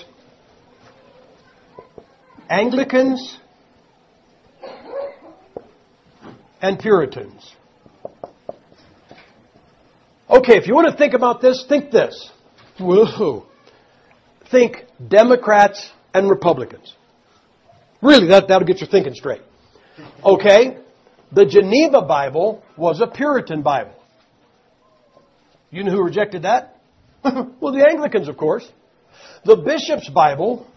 Anglicans and Puritans. Okay, if you want to think about this, think this. Whoa. Think Democrats and Republicans. Really, that, that'll get your thinking straight. Okay? The Geneva Bible was a Puritan Bible. You know who rejected that? Well, the Anglicans, of course. The Bishop's Bible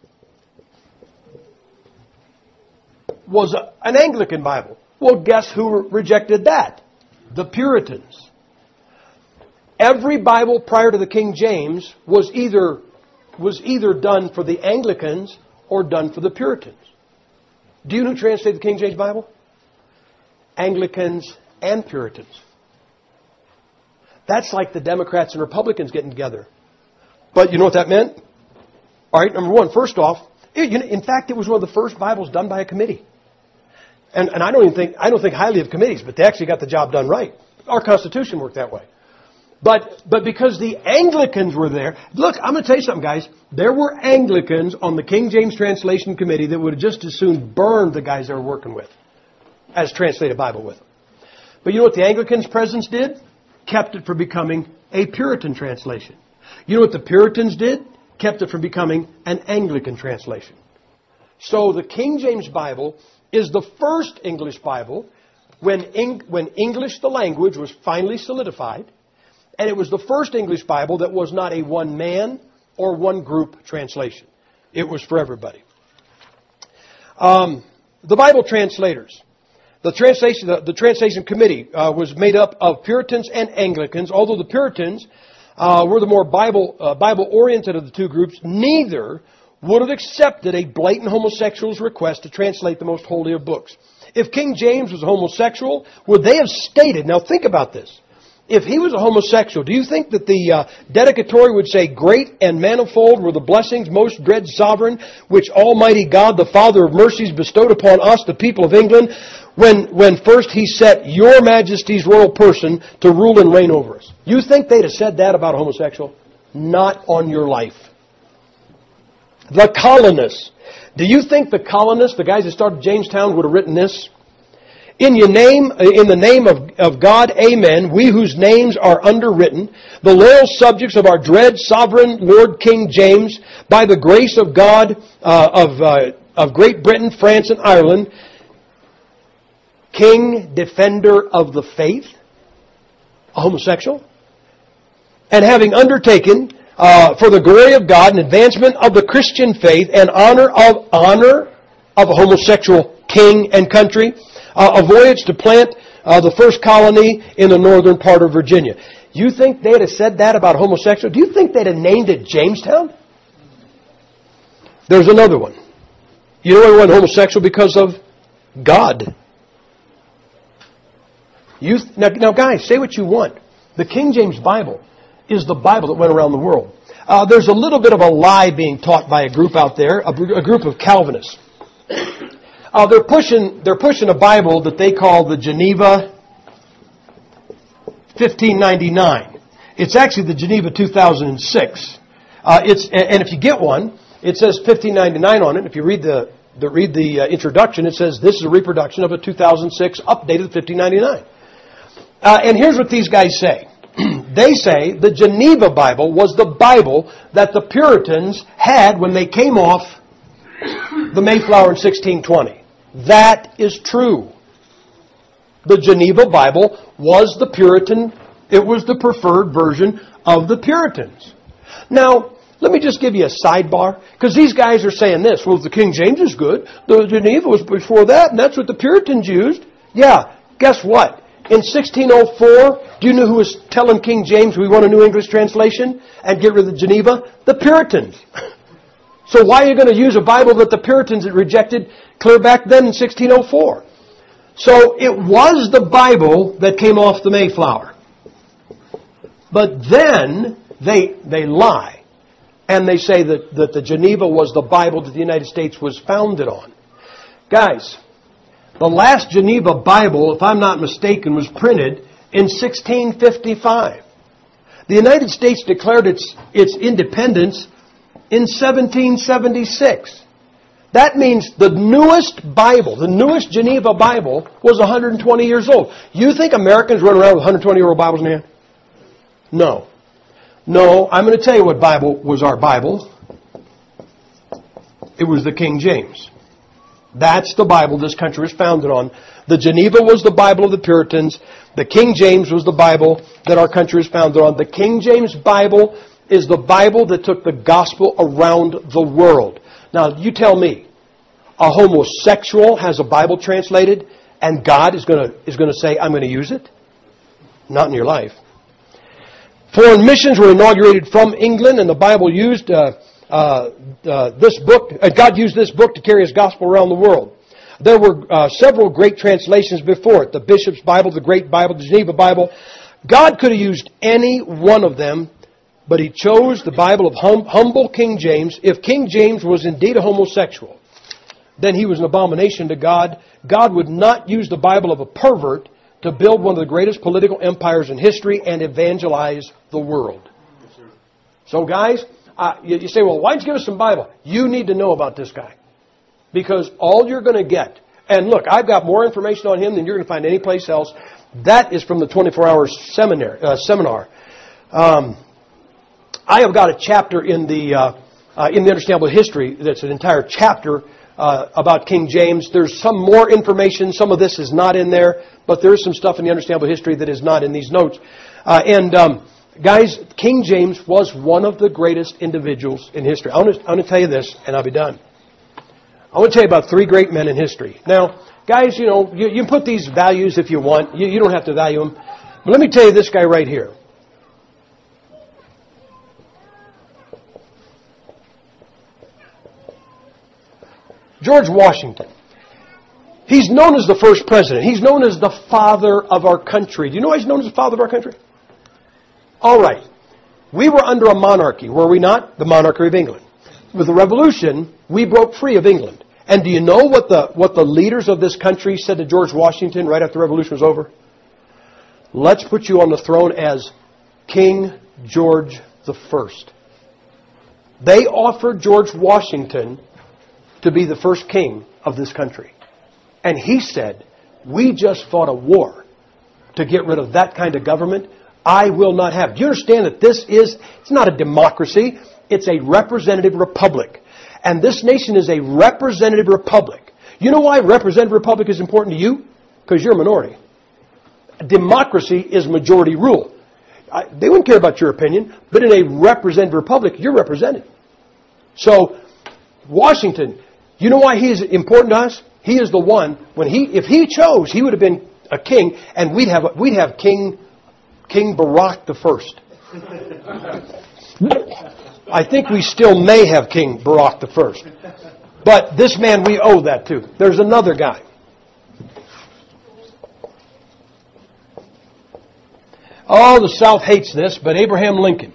was a, an Anglican Bible. Well, guess who rejected that? The Puritans. Every Bible prior to the King James was either was either done for the Anglicans or done for the Puritans. Do you know who translated the King James Bible? Anglicans and Puritans. That's like the Democrats and Republicans getting together. But you know what that meant? All right, number one, first off, it, you know, in fact, it was one of the first Bibles done by a committee. And, and I don't even think I don't think highly of committees, but they actually got the job done right. Our Constitution worked that way. But but because the Anglicans were there, look, I'm going to tell you something, guys. There were Anglicans on the King James Translation Committee that would have just as soon burned the guys they were working with as translate a Bible with them. But you know what the Anglicans' presidents did? Kept it from becoming a Puritan translation. You know what the Puritans did? Kept it from becoming an Anglican translation. So the King James Bible is the first English Bible when, Eng- when English, the language, was finally solidified. And it was the first English Bible that was not a one-man or one-group translation. It was for everybody. Um, the Bible translators. The translation, the, the translation committee uh, was made up of Puritans and Anglicans. Although the Puritans uh, were the more Bible uh, Bible-oriented of the two groups, neither would have accepted a blatant homosexual's request to translate the most holy of books. If King James was a homosexual, would they have stated, now think about this, if he was a homosexual, do you think that the uh, dedicatory would say, "Great and manifold were the blessings, most dread sovereign, which Almighty God, the Father of mercies, bestowed upon us, the people of England, when when first He set your Majesty's royal person to rule and reign over us"? You think they'd have said that about a homosexual? Not on your life. The colonists. Do you think the colonists, the guys that started Jamestown, would have written this? In your name, in the name of, of God, amen, we whose names are underwritten, the loyal subjects of our dread sovereign Lord King James, by the grace of God uh, of, uh, of Great Britain, France, and Ireland, King, defender of the faith, a homosexual, and having undertaken uh, for the glory of God and advancement of the Christian faith and honor of honor of a homosexual king and country, Uh, a voyage to plant uh, the first colony in the northern part of Virginia. You think they'd have said that about homosexual? Do you think they'd have named it Jamestown? There's another one. You know why he went homosexual? Because of God. You th- now, now, guys, say what you want. The King James Bible is the Bible that went around the world. Uh, there's a little bit of a lie being taught by a group out there, a, a group of Calvinists. Uh, they're pushing they're pushing a Bible that they call the Geneva fifteen ninety-nine. It's actually the Geneva two thousand six. Uh, it's and if you get one, it says fifteen ninety-nine on it. If you read the, the read the uh, introduction, it says this is a reproduction of a two thousand six updated fifteen ninety-nine. Uh, and here's what these guys say. They say the Geneva Bible was the Bible that the Puritans had when they came off the Mayflower in sixteen twenty. That is true. The Geneva Bible was the Puritan, it was the preferred version of the Puritans. Now, let me just give you a sidebar, because these guys are saying this, well, the King James is good, the Geneva was before that, and that's what the Puritans used. Yeah, guess what? In sixteen oh four, do you know who was telling King James we want a New English translation and get rid of the Geneva? The Puritans. So why are you going to use a Bible that the Puritans had rejected clear back then in sixteen oh four? So it was the Bible that came off the Mayflower. But then they they lie. And they say that, that the Geneva was the Bible that the United States was founded on. Guys, The last Geneva Bible, if I'm not mistaken, was printed in sixteen fifty-five. The United States declared its, its independence in seventeen seventy-six. That means the newest Bible, the newest Geneva Bible, was one hundred twenty years old. You think Americans run around with one hundred twenty-year-old Bibles in their hand? No. No, I'm going to tell you what Bible was our Bible. It was the King James. That's the Bible this country was founded on. The Geneva was the Bible of the Puritans. The King James was the Bible that our country is founded on. The King James Bible is the Bible that took the gospel around the world. Now, you tell me, a homosexual has a Bible translated and God is going to, is going to say, I'm going to use it? Not in your life. Foreign missions were inaugurated from England, and the Bible used uh, uh, uh, this book. Uh, God used this book to carry His gospel around the world. There were uh, several great translations before it: the Bishop's Bible, the Great Bible, the Geneva Bible. God could have used any one of them, but He chose the Bible of hum- humble King James. If King James was indeed a homosexual, then he was an abomination to God. God would not use the Bible of a pervert to build one of the greatest political empires in history and evangelize the world. Yes, so guys, uh, you, you say, well, why don't you give us some Bible? You need to know about this guy. Because all you're going to get, and look, I've got more information on him than you're going to find anyplace else. That is from the twenty-four hour seminar. Uh, seminar. Um, I have got a chapter in the uh, uh, in the Understandable History that's an entire chapter Uh, about King James. There's some more information. Some of this is not in there, but there is some stuff in the Understandable History that is not in these notes. Uh, and um, guys, King James was one of the greatest individuals in history. I want to, I want to tell you this, and I'll be done. I want to tell you about three great men in history. Now, guys, you know, you, you can put these values if you want. You, you don't have to value them. But let me tell you this guy right here. George Washington. He's known as the first president. He's known as the father of our country. Do you know why he's known as the father of our country? All right. We were under a monarchy, were we not? The monarchy of England. With the revolution, we broke free of England. And do you know what the what the leaders of this country said to George Washington right after the revolution was over? Let's put you on the throne as King George the First. They offered George Washington to be the first king of this country. And he said, we just fought a war to get rid of that kind of government. I will not have. Do you understand that this is, it's not a democracy, it's a representative republic. And this nation is a representative republic. You know why representative republic is important to you? Because you're a minority. Democracy is majority rule. I, they wouldn't care about your opinion, but in a representative republic, you're represented. So, Washington, you know why he is important to us? He is the one, when he, if he chose, he would have been a king, and we'd have, we'd have King, King Barack the First. I think we still may have King Barack the First. But this man we owe that to. There's another guy. Oh, the South hates this, but Abraham Lincoln.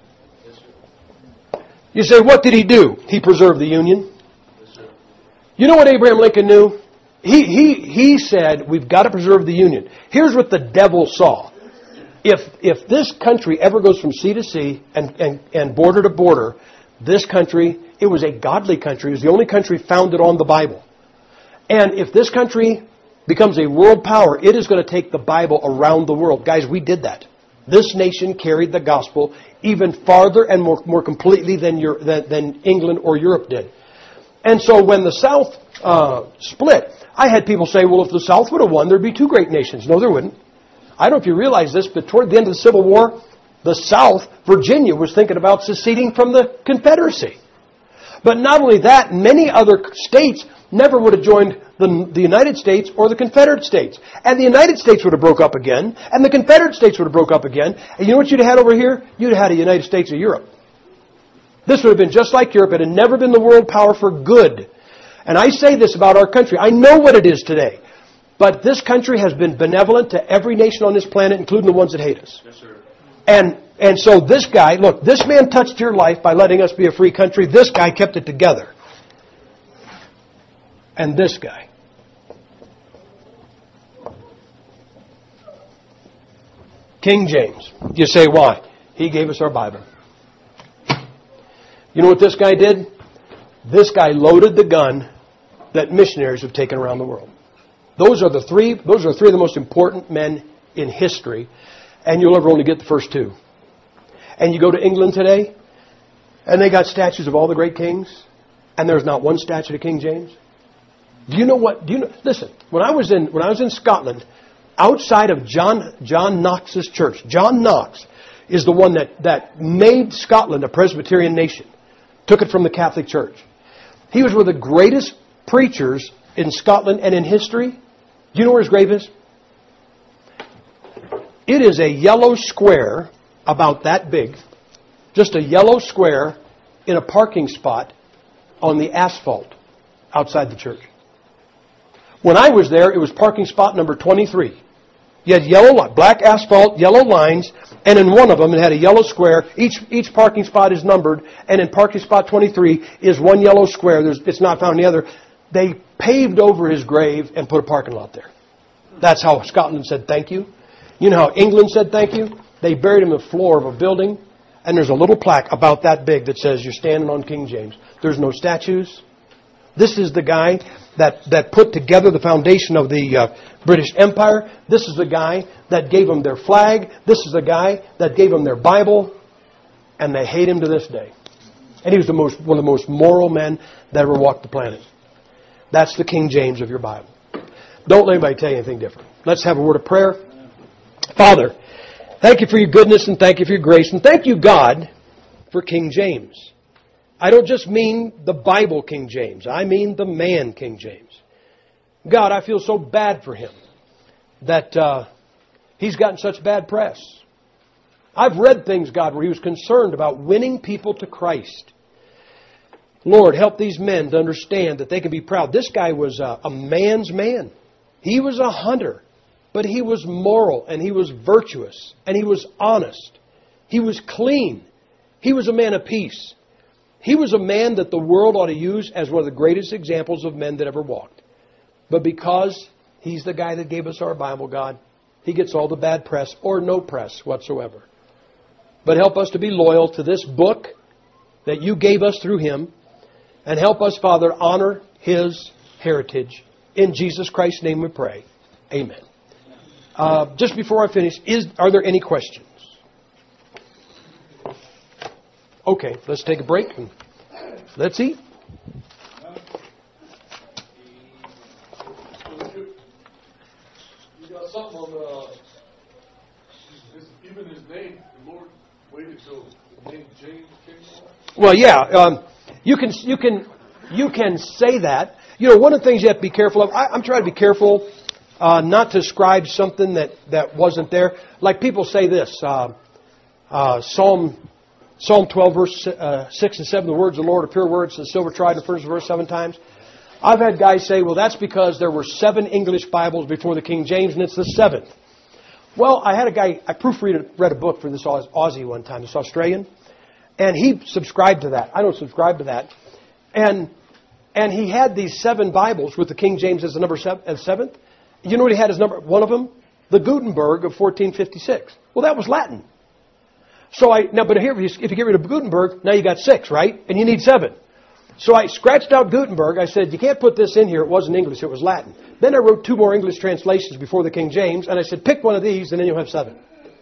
You say, what did he do? He preserved the Union. You know what Abraham Lincoln knew? He, he, he said, we've got to preserve the Union. Here's what the devil saw. If, if this country ever goes from sea to sea and, and, and border to border, this country, it was a godly country. It was the only country founded on the Bible. And if this country becomes a world power, it is going to take the Bible around the world. Guys, we did that. This nation carried the gospel even farther and more, more completely than, your, than, than England or Europe did. And so when the South uh, split, I had people say, well, if the South would have won, there'd be two great nations. No, there wouldn't. I don't know if you realize this, but toward the end of the Civil War, the South, Virginia, was thinking about seceding from the Confederacy. But not only that, many other states never would have joined the, the United States or the Confederate States. And the United States would have broke up again, and the Confederate States would have broke up again. And you know what you'd have had over here? You'd have had a United States of Europe. This would have been just like Europe. It had never been the world power for good. And I say this about our country. I know what it is today. But this country has been benevolent to every nation on this planet, including the ones that hate us. Yes, sir. And, and so this guy, look, this man touched your life by letting us be a free country. This guy kept it together. And this guy. King James. You say, why? He gave us our Bible. You know what this guy did? This guy loaded the gun that missionaries have taken around the world. Those are the three, those are three of the most important men in history, and you'll ever only get the first two. And you go to England today, and they got statues of all the great kings, and there's not one statue of King James. Do you know what? Do you know? Listen, when I was in when I was in Scotland, outside of John John Knox's church, John Knox is the one that that made Scotland a Presbyterian nation, took it from the Catholic Church. He was one of the greatest preachers in Scotland and in history. Do you know where his grave is? It is a yellow square about that big, just a yellow square in a parking spot on the asphalt outside the church. When I was there, it was parking spot number twenty-three. You had yellow, black asphalt, yellow lines, and in one of them it had a yellow square. Each each parking spot is numbered, and in parking spot twenty-three is one yellow square. There's, it's not found in the other. They paved over his grave and put a parking lot there. That's how Scotland said thank you. You know how England said thank you? They buried him in the floor of a building, and there's a little plaque about that big that says, you're standing on King James. There's no statues. This is the guy that, that put together the foundation of the uh, British Empire. This is the guy that gave them their flag. This is the guy that gave them their Bible. And they hate him to this day. And he was the most, one of the most moral men that ever walked the planet. That's the King James of your Bible. Don't let anybody tell you anything different. Let's have a word of prayer. Father, thank you for your goodness and thank you for your grace. And thank you, God, for King James. I don't just mean the Bible King James. I mean the man King James. God, I feel so bad for him that uh, he's gotten such bad press. I've read things, God, where he was concerned about winning people to Christ. Lord, help these men to understand that they can be proud. This guy was a, a man's man. He was a hunter, but he was moral and he was virtuous and he was honest. He was clean. He was a man of peace. He was a man that the world ought to use as one of the greatest examples of men that ever walked. But because he's the guy that gave us our Bible, God, he gets all the bad press or no press whatsoever. But help us to be loyal to this book that you gave us through him. And help us, Father, honor his heritage. In Jesus Christ's name we pray. Amen. Uh, just before I finish, is are there any questions? Okay, let's take a break and let's eat. You got something on uh, his, even his name. The Lord waited till the name James came along. Well, yeah, um, you can you can you can say that. You know, one of the things you have to be careful of. I, I'm trying to be careful uh, not to ascribe something that, that wasn't there. Like people say this, uh, uh, Psalm. Psalm twelve, verse uh, six and seven, the words of the Lord are pure words, the silver tried in the first verse seven times. I've had guys say, well, that's because there were seven English Bibles before the King James, and it's the seventh. Well, I had a guy, I proofread read a book for this Aussie one time, this Australian, and he subscribed to that. I don't subscribe to that. And and he had these seven Bibles with the King James as the number seven, as seventh. You know what he had as number one of them? The Gutenberg of fourteen fifty-six. Well, that was Latin. So I, now, but here, if you get rid of Gutenberg, now you got six, right? And you need seven. So I scratched out Gutenberg. I said, you can't put this in here. It wasn't English, it was Latin. Then I wrote two more English translations before the King James, and I said, pick one of these, and then you'll have seven.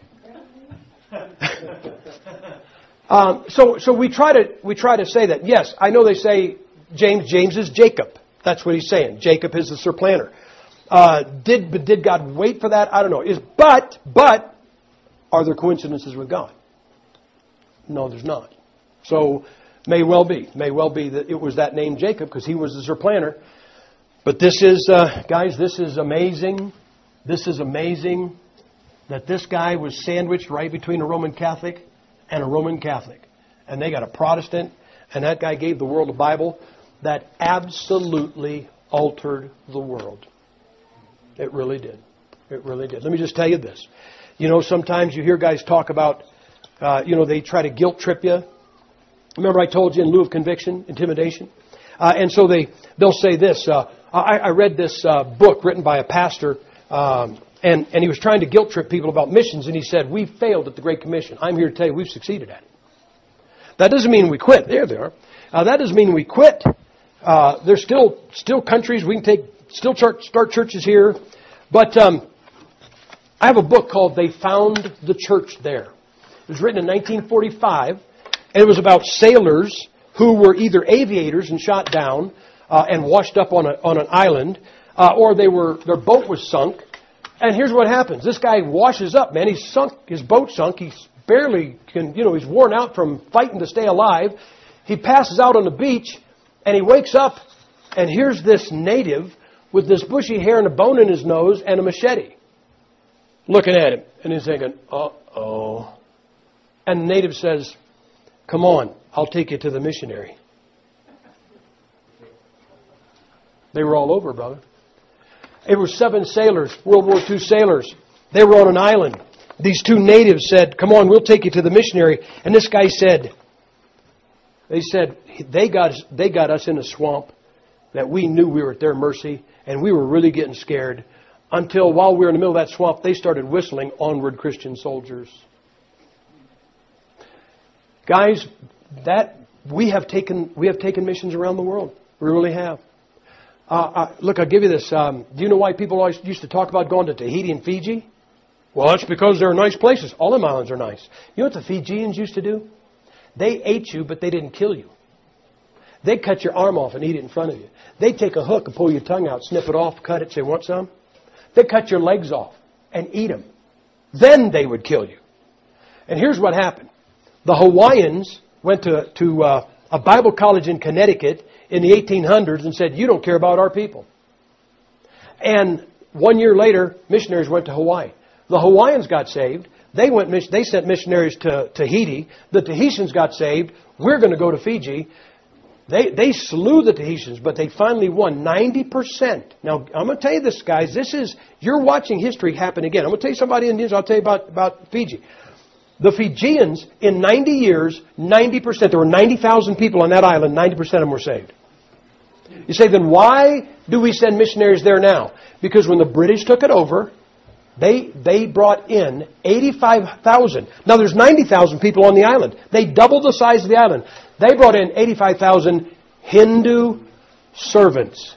um, so, so we try to, we try to say that. Yes, I know they say James, James is Jacob. That's what he's saying. Jacob is the supplanter. Uh, did, but did God wait for that? I don't know. Is, but, but, are there coincidences with God? No, there's not. So, may well be. May well be that it was that name Jacob because he was the supplanter. But this is, uh, guys, this is amazing. This is amazing that this guy was sandwiched right between a Roman Catholic and a Roman Catholic. And they got a Protestant, and that guy gave the world a Bible that absolutely altered the world. It really did. It really did. Let me just tell you this. You know, sometimes you hear guys talk about Uh, you know, they try to guilt trip you. Remember I told you in lieu of conviction, intimidation? Uh, and so they, they'll say this. Uh, I, I read this uh, book written by a pastor um, And, and he was trying to guilt trip people about missions, and he said, "We failed at the Great Commission. I'm here to tell you we've succeeded at it." That doesn't mean we quit. There they are. Uh, that doesn't mean we quit. Uh, there's still still countries we can take, still start, start churches here. But um, I have a book called "They Found the Church There." It was written in nineteen forty-five, and it was about sailors who were either aviators and shot down uh, and washed up on a, on an island, uh, or they were their boat was sunk. And here's what happens: this guy washes up, man. He's sunk. His boat sunk. He's barely can, you know, he's worn out from fighting to stay alive. He passes out on the beach, and he wakes up, and here's this native with this bushy hair and a bone in his nose and a machete, looking at him, and he's thinking, "Uh-oh." And the native says, "Come on, I'll take you to the missionary." They were all over, brother. It were seven sailors, World War Two sailors. They were on an island. These two natives said, "Come on, we'll take you to the missionary." And this guy said, they said, they got, they got us in a swamp that we knew we were at their mercy, and we were really getting scared until while we were in the middle of that swamp, they started whistling "Onward, Christian Soldiers." Guys, that we have taken we have taken missions around the world. We really have. Uh, uh, look, I'll give you this. Um, do you know why people always used to talk about going to Tahiti and Fiji? Well, that's because they're nice places. All them islands are nice. You know what the Fijians used to do? They ate you, but they didn't kill you. They'd cut your arm off and eat it in front of you. They'd take a hook and pull your tongue out, snip it off, cut it, say, "Want some?" They'd cut your legs off and eat them. Then they would kill you. And here's what happened. The Hawaiians went to, to uh, a Bible college in Connecticut in the eighteen hundreds and said, "You don't care about our people." And one year later, missionaries went to Hawaii. The Hawaiians got saved. They went. They sent missionaries to Tahiti. The Tahitians got saved. We're going to go to Fiji. They they slew the Tahitians, but they finally won ninety percent. Now, I'm going to tell you this, guys. This is, you're watching history happen again. I'm going to tell you somebody in Indians. I'll tell you about, about Fiji. The Fijians, in ninety years, ninety percent, there were ninety thousand people on that island, ninety percent of them were saved. You say, then why do we send missionaries there now? Because when the British took it over, they they brought in eighty-five thousand. Now there's ninety thousand people on the island. They doubled the size of the island. They brought in eighty-five thousand Hindu servants.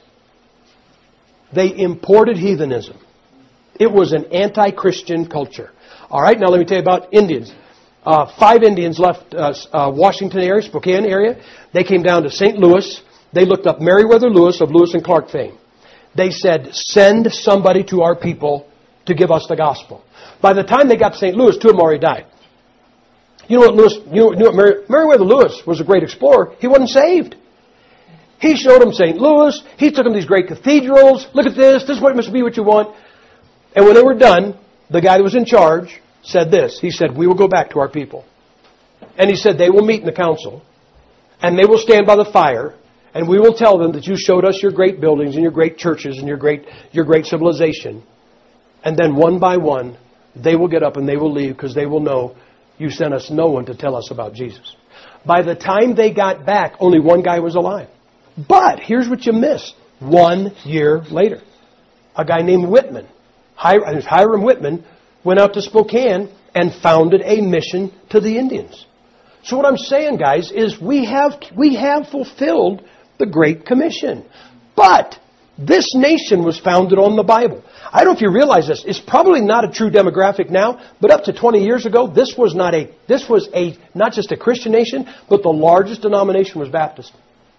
They imported heathenism. It was an anti-Christian culture. All right, now let me tell you about Indians. Uh, five Indians left uh, uh, Washington area, Spokane area. They came down to Saint Louis. They looked up Meriwether Lewis of Lewis and Clark fame. They said, "Send somebody to our people to give us the gospel." By the time they got to Saint Louis, two of them already died. You know what Lewis? You know, you know what Meri, Meriwether Lewis was a great explorer. He wasn't saved. He showed them Saint Louis. He took them to these great cathedrals. Look at this. This is what it must be what you want. And when they were done, the guy that was in charge said this. He said, "We will go back to our people." And he said, "They will meet in the council, and they will stand by the fire, and we will tell them that you showed us your great buildings and your great churches and your great your great civilization. And then one by one, they will get up and they will leave because they will know you sent us no one to tell us about Jesus." By the time they got back, only one guy was alive. But here's what you miss. One year later, a guy named Whitman, Hiram Whitman, went out to Spokane and founded a mission to the Indians. So what I'm saying, guys, is we have we have fulfilled the Great Commission. But this nation was founded on the Bible. I don't know if you realize this. It's probably not a true demographic now, but up to twenty years ago, this was not a this was a not just a Christian nation, but the largest denomination was Baptist.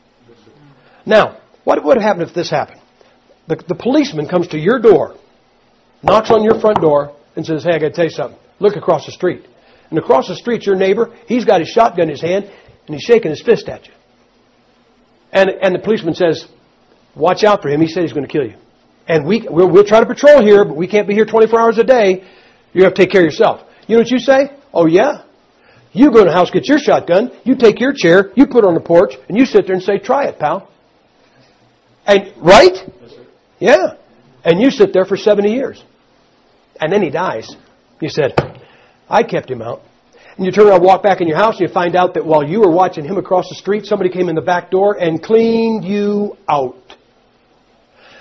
Now, what would happen if this happened? The, the policeman comes to your door, knocks on your front door, and says, "Hey, I got to tell you something. Look across the street." And across the street, your neighbor, he's got his shotgun in his hand, and he's shaking his fist at you. And and the policeman says, "Watch out for him. He said he's going to kill you. And we, we'll, we'll try to patrol here, but we can't be here twenty-four hours a day. You have to take care of yourself." You know what you say? "Oh, yeah? You go in the house, get your shotgun, you take your chair, you put it on the porch, and you sit there and say, 'Try it, pal.'" And right? Yes, sir. Yeah. And you sit there for seventy years. And then he dies. You said, "I kept him out." And you turn around and walk back in your house and you find out that while you were watching him across the street, somebody came in the back door and cleaned you out.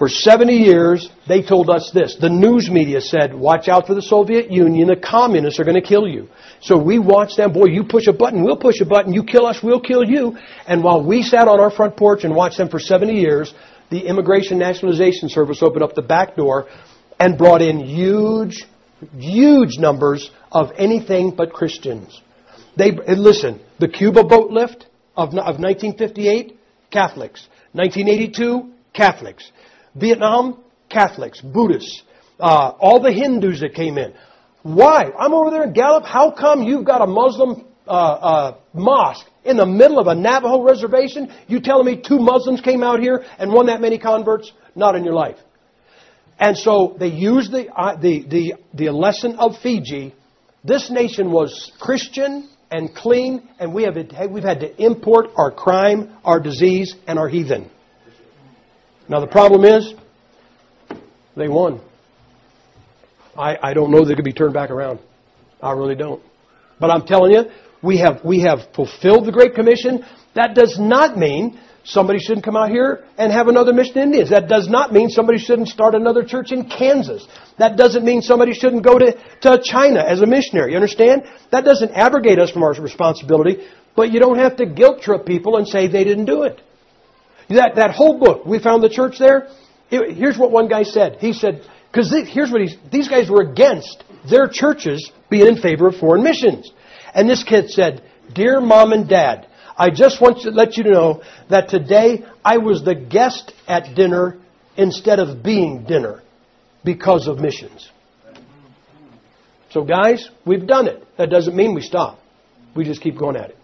For seventy years, they told us this. The news media said, watch out for the Soviet Union. The communists are going to kill you. So we watched them. Boy, you push a button, we'll push a button. You kill us, we'll kill you. And while we sat on our front porch and watched them for seventy years, the Immigration Nationalization Service opened up the back door and brought in huge, huge numbers of anything but Christians. They listen, the Cuba boat lift of, of nineteen fifty-eight, Catholics. nineteen eighty-two, Catholics. Vietnam, Catholics, Buddhists, uh, all the Hindus that came in. Why? I'm over there in Gallup. How come you've got a Muslim uh, uh, mosque in the middle of a Navajo reservation? You telling me two Muslims came out here and won that many converts? Not in your life. And so they used the uh, the the the lesson of Fiji. This nation was Christian and clean, and we have we've had to import our crime, our disease, and our heathen. Now the problem is, they won. I, I don't know that it could be turned back around. I really don't. But I'm telling you, we have we have fulfilled the Great Commission. That does not mean somebody shouldn't come out here and have another mission in Indians. That does not mean somebody shouldn't start another church in Kansas. That doesn't mean somebody shouldn't go to, to China as a missionary. You understand? That doesn't abrogate us from our responsibility. But you don't have to guilt trip people and say they didn't do it. That that whole book, we found the church there. It, here's what one guy said. He said, because here's what he's, these guys were against their churches being in favor of foreign missions. And this kid said, "Dear Mom and Dad, I just want to let you know that today I was the guest at dinner instead of being dinner because of missions." So guys, we've done it. That doesn't mean we stop. We just keep going at it.